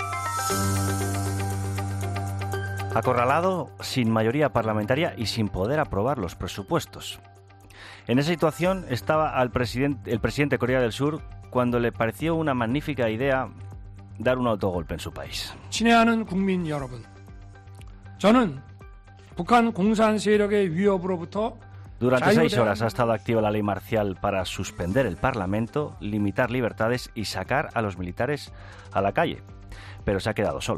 Acorralado, sin mayoría parlamentaria y sin poder aprobar los presupuestos. En esa situación estaba al presidente, el presidente de Corea del Sur cuando le pareció una magnífica idea dar un autogolpe en su país. 친애하는 국민 여러분, 저는 북한 공산 세력의 위협으로부터 Durante seis horas ha estado activa la ley marcial para suspender el Parlamento, limitar libertades y sacar a los militares a la calle. Pero se ha quedado solo.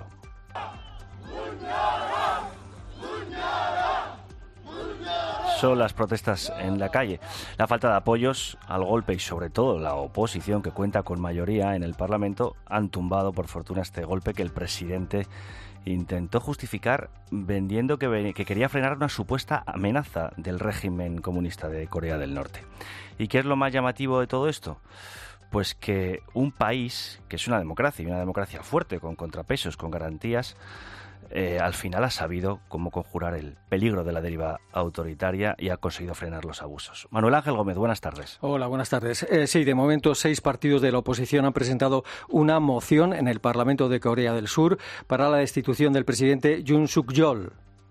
son las protestas en la calle. La falta de apoyos al golpe y sobre todo la oposición, que cuenta con mayoría en el Parlamento, han tumbado por fortuna este golpe que el presidente intentó justificar vendiendo que, que quería frenar una supuesta amenaza del régimen comunista de Corea del Norte. ¿Y qué es lo más llamativo de todo esto? Pues que un país que es una democracia y una democracia fuerte, con contrapesos, con garantías, Eh, al final ha sabido cómo conjurar el peligro de la deriva autoritaria y ha conseguido frenar los abusos. Manuel Ángel Gómez, buenas tardes. Hola, buenas tardes. Eh, sí, de momento seis partidos de la oposición han presentado una moción en el Parlamento de Corea del Sur para la destitución del presidente Yoon Suk-yeol.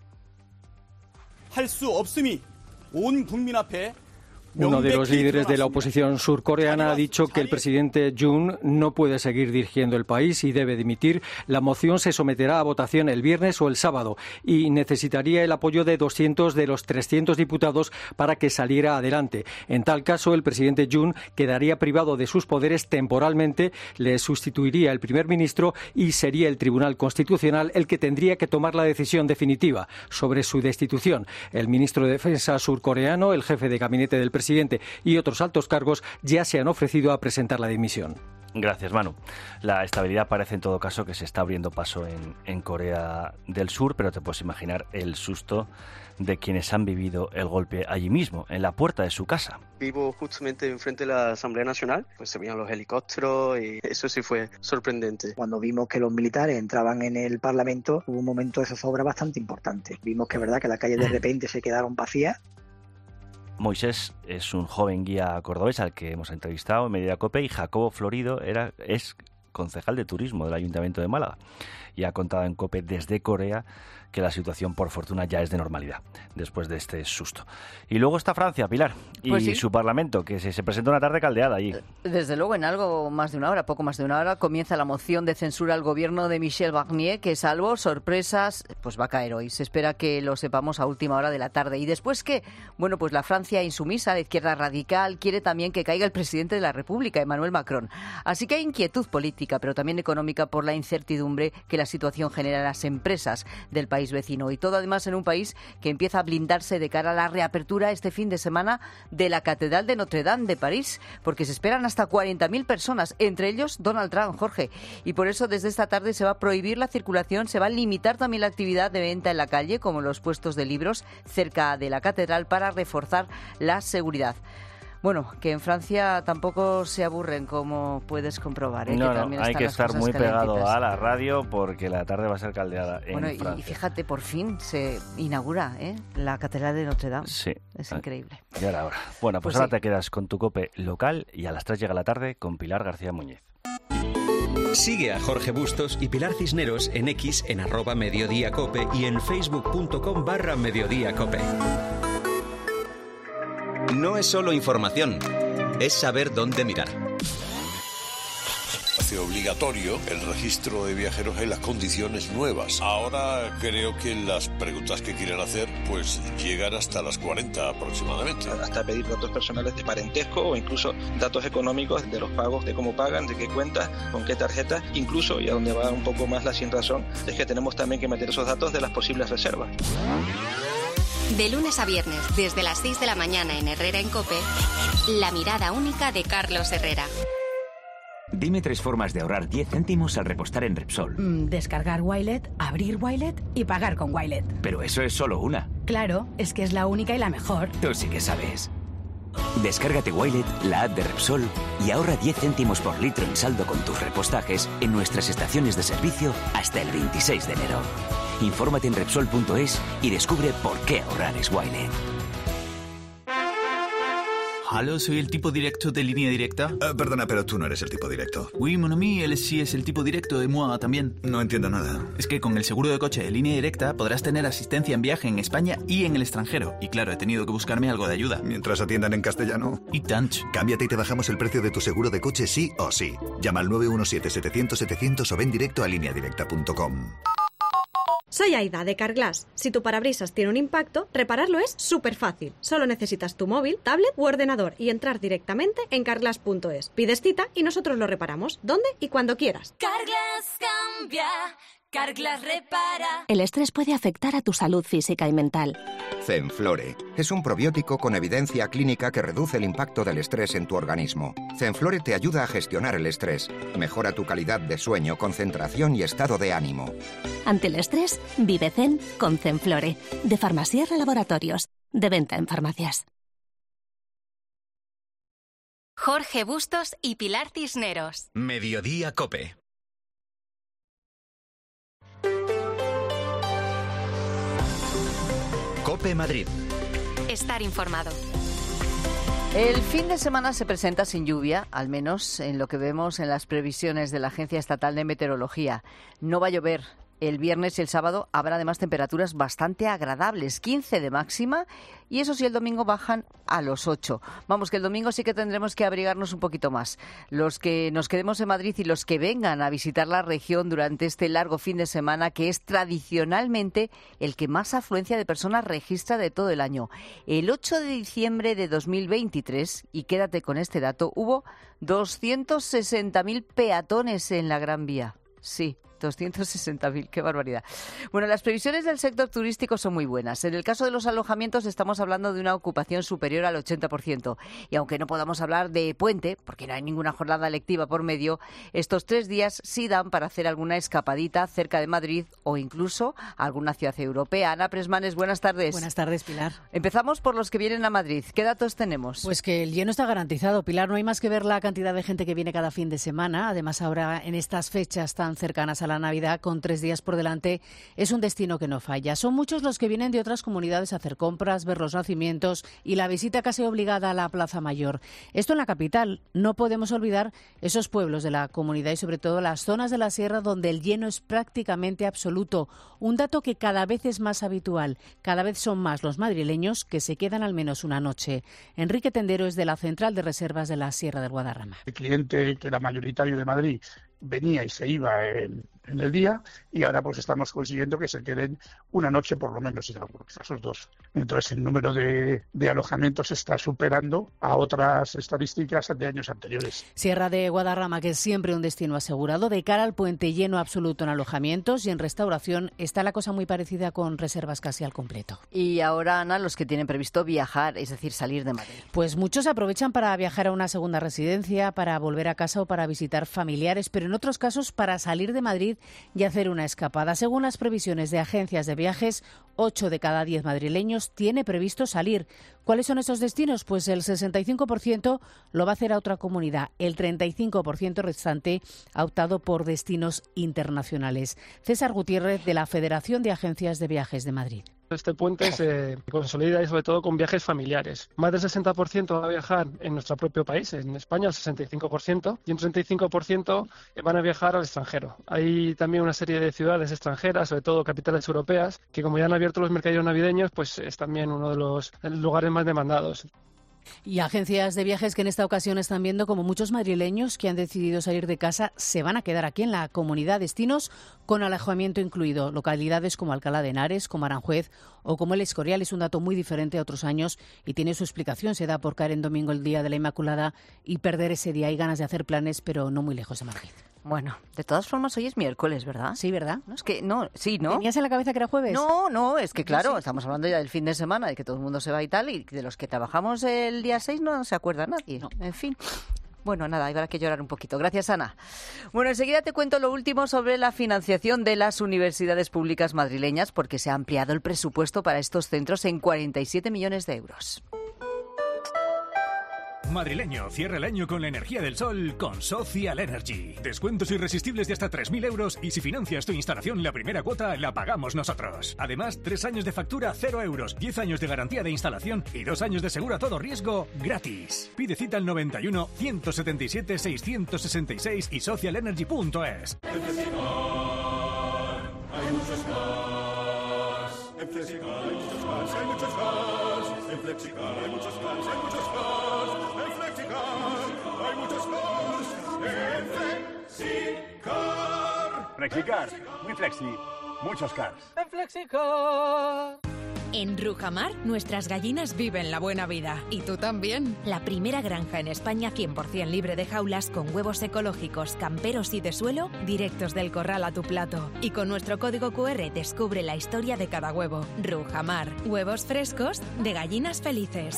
할 수 없음이 온 국민 앞에 Uno de los líderes de la oposición surcoreana ha dicho que el presidente Yoon no puede seguir dirigiendo el país y debe dimitir. La moción se someterá a votación el viernes o el sábado y necesitaría el apoyo de doscientos de los trescientos diputados para que saliera adelante. En tal caso, el presidente Yoon quedaría privado de sus poderes temporalmente, le sustituiría el primer ministro y sería el Tribunal Constitucional el que tendría que tomar la decisión definitiva sobre su destitución. El ministro de Defensa surcoreano, el jefe de gabinete del presidente y otros altos cargos ya se han ofrecido a presentar la dimisión. Gracias, Manu. La estabilidad parece en todo caso que se está abriendo paso en, en Corea del Sur, pero te puedes imaginar el susto de quienes han vivido el golpe allí mismo, en la puerta de su casa. Vivo justamente enfrente de la Asamblea Nacional, pues se veían los helicópteros y eso sí fue sorprendente. Cuando vimos que los militares entraban en el Parlamento, hubo un momento de zozobra bastante importante. Vimos que es verdad que las calles de repente se quedaron vacías. Moisés es un joven guía cordobés al que hemos entrevistado en Mediodía Cope, y Jacobo Florido era, es concejal de turismo del Ayuntamiento de Málaga y ha contado en Cope desde Corea que la situación, por fortuna, ya es de normalidad después de este susto. Y luego está Francia, Pilar, y pues sí, su Parlamento, que se, se presenta una tarde caldeada allí. Desde luego, en algo más de una hora, poco más de una hora, comienza la moción de censura al gobierno de Michel Barnier, que, salvo sorpresas, pues va a caer hoy. Se espera que lo sepamos a última hora de la tarde. ¿Y después qué? Bueno, pues la Francia insumisa, la izquierda radical, quiere también que caiga el presidente de la República, Emmanuel Macron. Así que hay inquietud política, pero también económica, por la incertidumbre que la situación genera en las empresas del país vecino. Y todo además en un país que empieza a blindarse de cara a la reapertura este fin de semana de la Catedral de Notre Dame de París, porque se esperan hasta cuarenta mil personas, entre ellos Donald Trump, Jorge. Y por eso desde esta tarde se va a prohibir la circulación, se va a limitar también la actividad de venta en la calle, como los puestos de libros cerca de la catedral, para reforzar la seguridad. Bueno, que en Francia tampoco se aburren, como puedes comprobar. ¿eh? No, que no, hay que estar muy pegado a la radio porque la tarde va a ser caldeada en bueno, y, Francia. Y fíjate, por fin se inaugura ¿eh? la Catedral de Notre Dame. Sí. Es increíble. Ya era hora. Bueno, pues, pues ahora sí, te quedas con tu Cope local y a las tres llega la tarde con Pilar García Muñiz. Sigue a Jorge Bustos y Pilar Cisneros en X en arroba Mediodía Cope y en facebook.com barra Mediodía Cope. No es solo información, es saber dónde mirar. Hace obligatorio el registro de viajeros en las condiciones nuevas. Ahora creo que las preguntas que quieren hacer pues llegan hasta las cuarenta aproximadamente. Hasta pedir datos personales de parentesco o incluso datos económicos de los pagos, de cómo pagan, de qué cuentas, con qué tarjeta. Incluso, y a donde va un poco más la sin razón, es que tenemos también que meter esos datos de las posibles reservas. De lunes a viernes, desde las seis de la mañana en Herrera en Cope, la mirada única de Carlos Herrera. Dime tres formas de ahorrar diez céntimos al repostar en Repsol. Mm, descargar Wilet, abrir Wilet y pagar con Wilet. Pero eso es solo una. Claro, es que es la única y la mejor. Tú sí que sabes. Descárgate Wilet, la app de Repsol, y ahorra diez céntimos por litro en saldo con tus repostajes en nuestras estaciones de servicio hasta el veintiséis de enero. Infórmate en Repsol punto es y descubre por qué ahorrar es Wilet. Hola, soy el tipo directo de Línea Directa. Uh, perdona, pero tú no eres el tipo directo. Oui, mon ami, él sí es el tipo directo de moi también. No entiendo nada. Es que con el seguro de coche de Línea Directa podrás tener asistencia en viaje en España y en el extranjero. Y claro, he tenido que buscarme algo de ayuda. Mientras atiendan en castellano. Y tanch. Cámbiate y te bajamos el precio de tu seguro de coche sí o sí. Llama al nueve uno siete, setecientos, setecientos o ven directo a línea directa punto com. Soy Aida, de Carglass. Si tu parabrisas tiene un impacto, repararlo es súper fácil. Solo necesitas tu móvil, tablet u ordenador y entrar directamente en carglass punto es. Pides cita y nosotros lo reparamos, donde y cuando quieras. Carglass cambia, Carglass repara. El estrés puede afectar a tu salud física y mental. Zenflore es un probiótico con evidencia clínica que reduce el impacto del estrés en tu organismo. Zenflore te ayuda a gestionar el estrés, mejora tu calidad de sueño, concentración y estado de ánimo. Ante el estrés, vive Zen con Zenflore, de Farmasierra Laboratorios, de venta en farmacias. Jorge Bustos y Pilar Cisneros. Mediodía COPE. COPE Madrid. Estar informado. El fin de semana se presenta sin lluvia, al menos en lo que vemos en las previsiones de la Agencia Estatal de Meteorología. No va a llover. El viernes y el sábado habrá además temperaturas bastante agradables, quince de máxima, y eso sí, el domingo bajan a los ocho. Vamos, que el domingo sí que tendremos que abrigarnos un poquito más. Los que nos quedemos en Madrid y los que vengan a visitar la región durante este largo fin de semana, que es tradicionalmente el que más afluencia de personas registra de todo el año. El ocho de diciembre de dos mil veintitrés, y quédate con este dato, hubo doscientos sesenta mil peatones en la Gran Vía. Sí, doscientos sesenta mil, qué barbaridad. Bueno, las previsiones del sector turístico son muy buenas. En el caso de los alojamientos estamos hablando de una ocupación superior al ochenta por ciento. Y aunque no podamos hablar de puente, porque no hay ninguna jornada lectiva por medio, estos tres días sí dan para hacer alguna escapadita cerca de Madrid o incluso a alguna ciudad europea. Ana Presmanes, buenas tardes. Buenas tardes, Pilar. Empezamos por los que vienen a Madrid. ¿Qué datos tenemos? Pues que el lleno está garantizado, Pilar. No hay más que ver la cantidad de gente que viene cada fin de semana. Además, ahora en estas fechas tan cercanas a la Navidad, con tres días por delante, es un destino que no falla. Son muchos los que vienen de otras comunidades a hacer compras, ver los nacimientos y la visita casi obligada a la Plaza Mayor. Esto en la capital. No podemos olvidar esos pueblos de la comunidad y sobre todo las zonas de la sierra donde el lleno es prácticamente absoluto. Un dato que cada vez es más habitual. Cada vez son más los madrileños que se quedan al menos una noche. Enrique Tendero es de la Central de Reservas de la Sierra del Guadarrama. El cliente que era mayoritario de Madrid venía y se iba en, en el día, y ahora pues estamos consiguiendo que se queden una noche por lo menos, en algunos casos dos. Entonces el número de, de alojamientos está superando a otras estadísticas de años anteriores. Sierra de Guadarrama, que es siempre un destino asegurado. De cara al puente, lleno absoluto en alojamientos, y en restauración está la cosa muy parecida, con reservas casi al completo. Y ahora, Ana, los que tienen previsto viajar, es decir, salir de Madrid. Pues muchos aprovechan para viajar a una segunda residencia, para volver a casa o para visitar familiares, pero en otros casos para salir de Madrid y hacer una escapada. Según las previsiones de agencias de viajes, ocho de cada diez madrileños tiene previsto salir. ¿Cuáles son esos destinos? Pues el sesenta y cinco por ciento lo va a hacer a otra comunidad. El treinta y cinco por ciento restante ha optado por destinos internacionales. César Gutiérrez, de la Federación de Agencias de Viajes de Madrid. Este puente se consolida y sobre todo con viajes familiares. Más del sesenta por ciento va a viajar en nuestro propio país, en España, el sesenta y cinco por ciento, y un treinta y cinco por ciento van a viajar al extranjero. Hay también una serie de ciudades extranjeras, sobre todo capitales europeas, que como ya han abierto los mercadillos navideños, pues es también uno de los lugares más demandados. Y agencias de viajes que en esta ocasión están viendo como muchos madrileños que han decidido salir de casa se van a quedar aquí en la comunidad, destinos con alojamiento incluido. Localidades como Alcalá de Henares, como Aranjuez o como El Escorial. Es un dato muy diferente a otros años y tiene su explicación. Se da por caer en domingo, el día de la Inmaculada, y perder ese día. Hay ganas de hacer planes, pero no muy lejos de Madrid. Bueno, de todas formas, hoy es miércoles, ¿verdad? Sí, ¿verdad? No, es que, no, sí, ¿no? ¿Tenías en la cabeza que era jueves? No, no, es que claro, sí. Estamos hablando ya del fin de semana, de que todo el mundo se va y tal, y de los que trabajamos el día seis no se acuerda nadie. No. En fin. Bueno, nada, habrá que llorar un poquito. Gracias, Ana. Bueno, enseguida te cuento lo último sobre la financiación de las universidades públicas madrileñas, porque se ha ampliado el presupuesto para estos centros en cuarenta y siete millones de euros. Madrileño, cierra el año con la energía del sol con Social Energy. Descuentos irresistibles de hasta tres mil euros, y si financias tu instalación, la primera cuota la pagamos nosotros. Además, tres años de factura, cero euros, diez años de garantía de instalación y dos años de seguro a todo riesgo gratis. Pide cita al noventa y uno, ciento setenta y siete, seiscientos sesenta y seis y social energy punto es. En Flexicar hay muchos más. En Flexicar hay muchos más, hay muchos más. En Flexicar hay muchos más, hay muchos más. Hay muchos cars en Flexicar. Flexicar, muy flexi, muchos cars. En Flexicar. En Rujamar, nuestras gallinas viven la buena vida. Y tú también. La primera granja en España cien por ciento libre de jaulas, con huevos ecológicos, camperos y de suelo, directos del corral a tu plato. Y con nuestro código cu erre descubre la historia de cada huevo. Rujamar, huevos frescos de gallinas felices.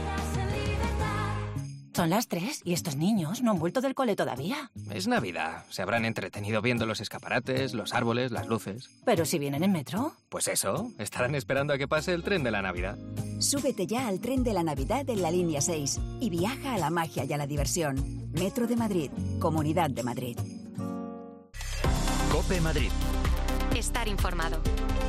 Son las tres y estos niños no han vuelto del cole todavía. Es Navidad. Se habrán entretenido viendo los escaparates, los árboles, las luces. ¿Pero si vienen en metro? Pues eso, estarán esperando a que pase el tren de la Navidad. Súbete ya al tren de la Navidad en la línea seis y viaja a la magia y a la diversión. Metro de Madrid, Comunidad de Madrid. COPE Madrid. Estar informado.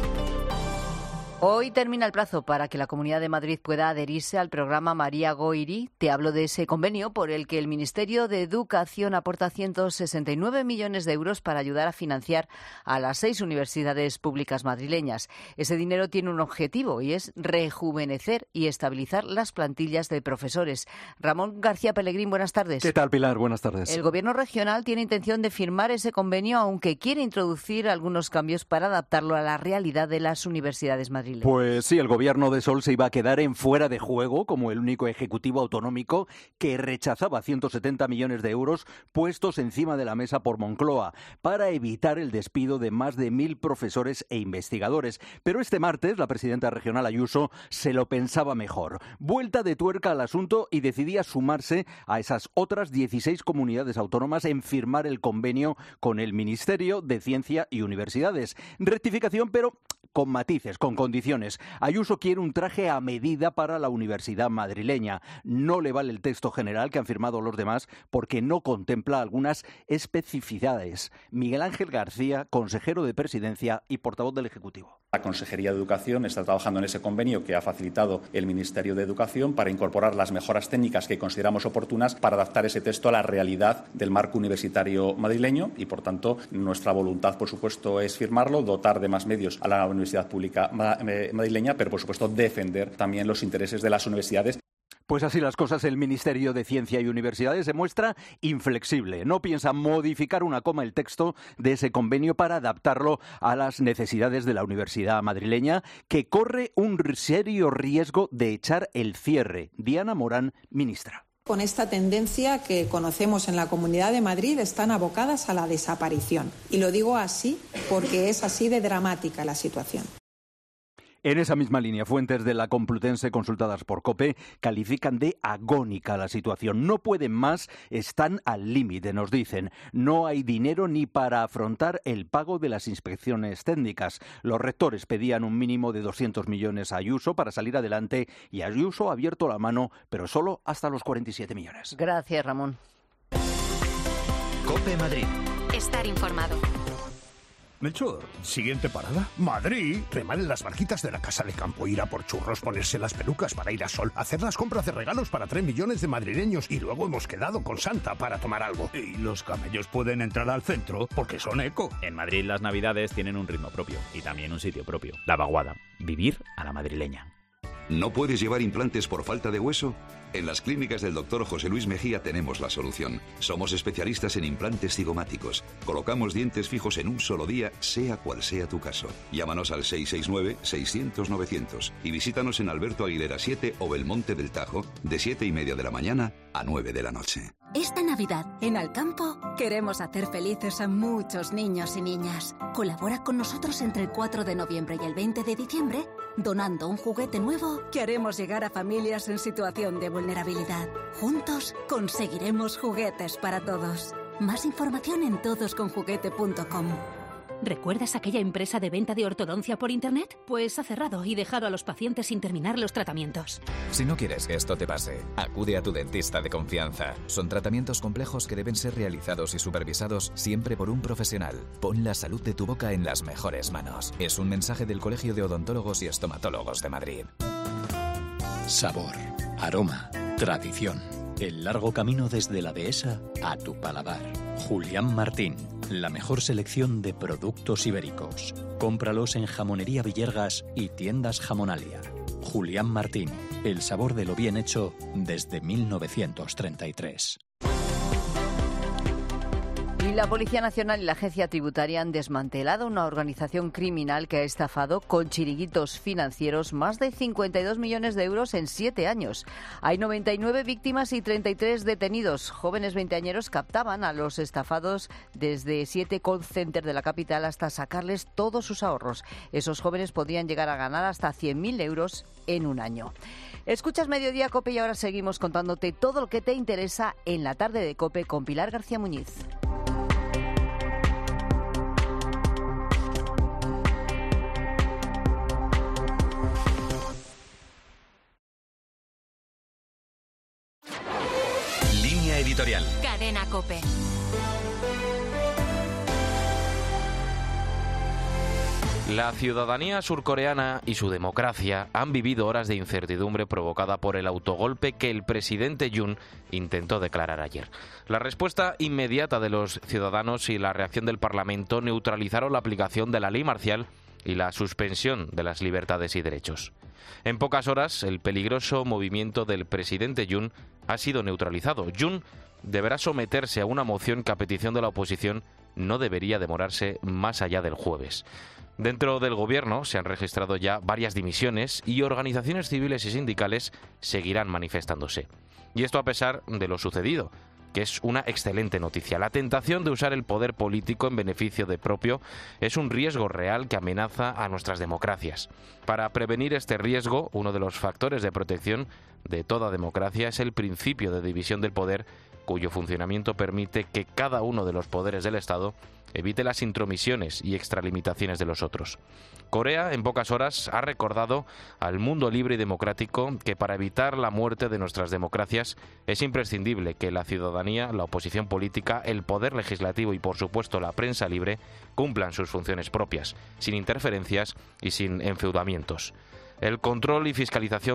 Hoy termina el plazo para que la Comunidad de Madrid pueda adherirse al programa María Goiri. Te hablo de ese convenio por el que el Ministerio de Educación aporta ciento sesenta y nueve millones de euros para ayudar a financiar a las seis universidades públicas madrileñas. Ese dinero tiene un objetivo y es rejuvenecer y estabilizar las plantillas de profesores. Ramón García Pellegrín, buenas tardes. ¿Qué tal, Pilar? Buenas tardes. El Gobierno regional tiene intención de firmar ese convenio, aunque quiere introducir algunos cambios para adaptarlo a la realidad de las universidades madrileñas. Pues sí, el gobierno de Sol se iba a quedar en fuera de juego como el único ejecutivo autonómico que rechazaba ciento setenta millones de euros puestos encima de la mesa por Moncloa para evitar el despido de más de mil profesores e investigadores. Pero este martes la presidenta regional Ayuso se lo pensaba mejor. Vuelta de tuerca al asunto y decidía sumarse a esas otras dieciséis comunidades autónomas en firmar el convenio con el Ministerio de Ciencia y Universidades. Rectificación, pero con matices, con condiciones. Ayuso quiere un traje a medida para la universidad madrileña. No le vale el texto general que han firmado los demás porque no contempla algunas especificidades. Miguel Ángel García, consejero de Presidencia y portavoz del Ejecutivo. La Consejería de Educación está trabajando en ese convenio que ha facilitado el Ministerio de Educación para incorporar las mejoras técnicas que consideramos oportunas para adaptar ese texto a la realidad del marco universitario madrileño y, por tanto, nuestra voluntad, por supuesto, es firmarlo, dotar de más medios a la Universidad Pública madrileña, pero, por supuesto, defender también los intereses de las universidades. Pues así las cosas, el Ministerio de Ciencia y Universidades se muestra inflexible. No piensa modificar una coma el texto de ese convenio para adaptarlo a las necesidades de la universidad madrileña, que corre un serio riesgo de echar el cierre. Diana Morán, ministra. Con esta tendencia que conocemos en la Comunidad de Madrid, están abocadas a la desaparición. Y lo digo así porque es así de dramática la situación. En esa misma línea, fuentes de la Complutense consultadas por COPE califican de agónica la situación. No pueden más, están al límite, nos dicen. No hay dinero ni para afrontar el pago de las inspecciones técnicas. Los rectores pedían un mínimo de doscientos millones a Ayuso para salir adelante y Ayuso ha abierto la mano, pero solo hasta los cuarenta y siete millones. Gracias, Ramón. COPE Madrid. Estar informado. Melchor, siguiente parada. Madrid. Remar en las barquitas de la Casa de Campo, ir a por churros, ponerse las pelucas para ir a Sol, hacer las compras de regalos para tres millones de madrileños y luego hemos quedado con Santa para tomar algo. Y los camellos pueden entrar al centro porque son eco. En Madrid las navidades tienen un ritmo propio y también un sitio propio. La Vaguada. Vivir a la madrileña. ¿No puedes llevar implantes por falta de hueso? En las clínicas del doctor José Luis Mejía tenemos la solución. Somos especialistas en implantes cigomáticos. Colocamos dientes fijos en un solo día, sea cual sea tu caso. Llámanos al seis seis nueve, seiscientos, novecientos y visítanos en Alberto Aguilera siete o Belmonte del Tajo, de siete y media de la mañana a nueve de la noche. Esta Navidad, en Alcampo, queremos hacer felices a muchos niños y niñas. Colabora con nosotros entre el cuatro de noviembre y el veinte de diciembre, donando un juguete nuevo que haremos llegar a familias en situación de vulnerabilidad. Juntos conseguiremos juguetes para todos. Más información en todos con juguete punto com. ¿Recuerdas aquella empresa de venta de ortodoncia por Internet? Pues ha cerrado y dejado a los pacientes sin terminar los tratamientos. Si no quieres que esto te pase, acude a tu dentista de confianza. Son tratamientos complejos que deben ser realizados y supervisados siempre por un profesional. Pon la salud de tu boca en las mejores manos. Es un mensaje del Colegio de Odontólogos y Estomatólogos de Madrid. Sabor, aroma, tradición. El largo camino desde la dehesa a tu paladar. Julián Martín, la mejor selección de productos ibéricos. Cómpralos en Jamonería Villergas y Tiendas Jamonalia. Julián Martín, el sabor de lo bien hecho desde mil novecientos treinta y tres. Y la Policía Nacional y la Agencia Tributaria han desmantelado una organización criminal que ha estafado con chiringuitos financieros más de cincuenta y dos millones de euros en siete años. Hay noventa y nueve víctimas y treinta y tres detenidos. Jóvenes veinteañeros captaban a los estafados desde siete call centers de la capital hasta sacarles todos sus ahorros. Esos jóvenes podían llegar a ganar hasta cien mil euros en un año. Escuchas Mediodía COPE y ahora seguimos contándote todo lo que te interesa en la tarde de COPE con Pilar García Muñiz. Línea editorial. Cadena COPE. La ciudadanía surcoreana y su democracia han vivido horas de incertidumbre provocada por el autogolpe que el presidente Yoon intentó declarar ayer. La respuesta inmediata de los ciudadanos y la reacción del Parlamento neutralizaron la aplicación de la ley marcial y la suspensión de las libertades y derechos. En pocas horas, el peligroso movimiento del presidente Yoon ha sido neutralizado. Yoon deberá someterse a una moción que, a petición de la oposición, no debería demorarse más allá del jueves. Dentro del gobierno se han registrado ya varias dimisiones y organizaciones civiles y sindicales seguirán manifestándose. Y esto a pesar de lo sucedido, que es una excelente noticia. La tentación de usar el poder político en beneficio de propio es un riesgo real que amenaza a nuestras democracias. Para prevenir este riesgo, uno de los factores de protección de toda democracia es el principio de división del poder, cuyo funcionamiento permite que cada uno de los poderes del Estado evite las intromisiones y extralimitaciones de los otros. Corea, en pocas horas, ha recordado al mundo libre y democrático que para evitar la muerte de nuestras democracias es imprescindible que la ciudadanía, la oposición política, el poder legislativo y, por supuesto, la prensa libre cumplan sus funciones propias, sin interferencias y sin enfeudamientos. El control y fiscalización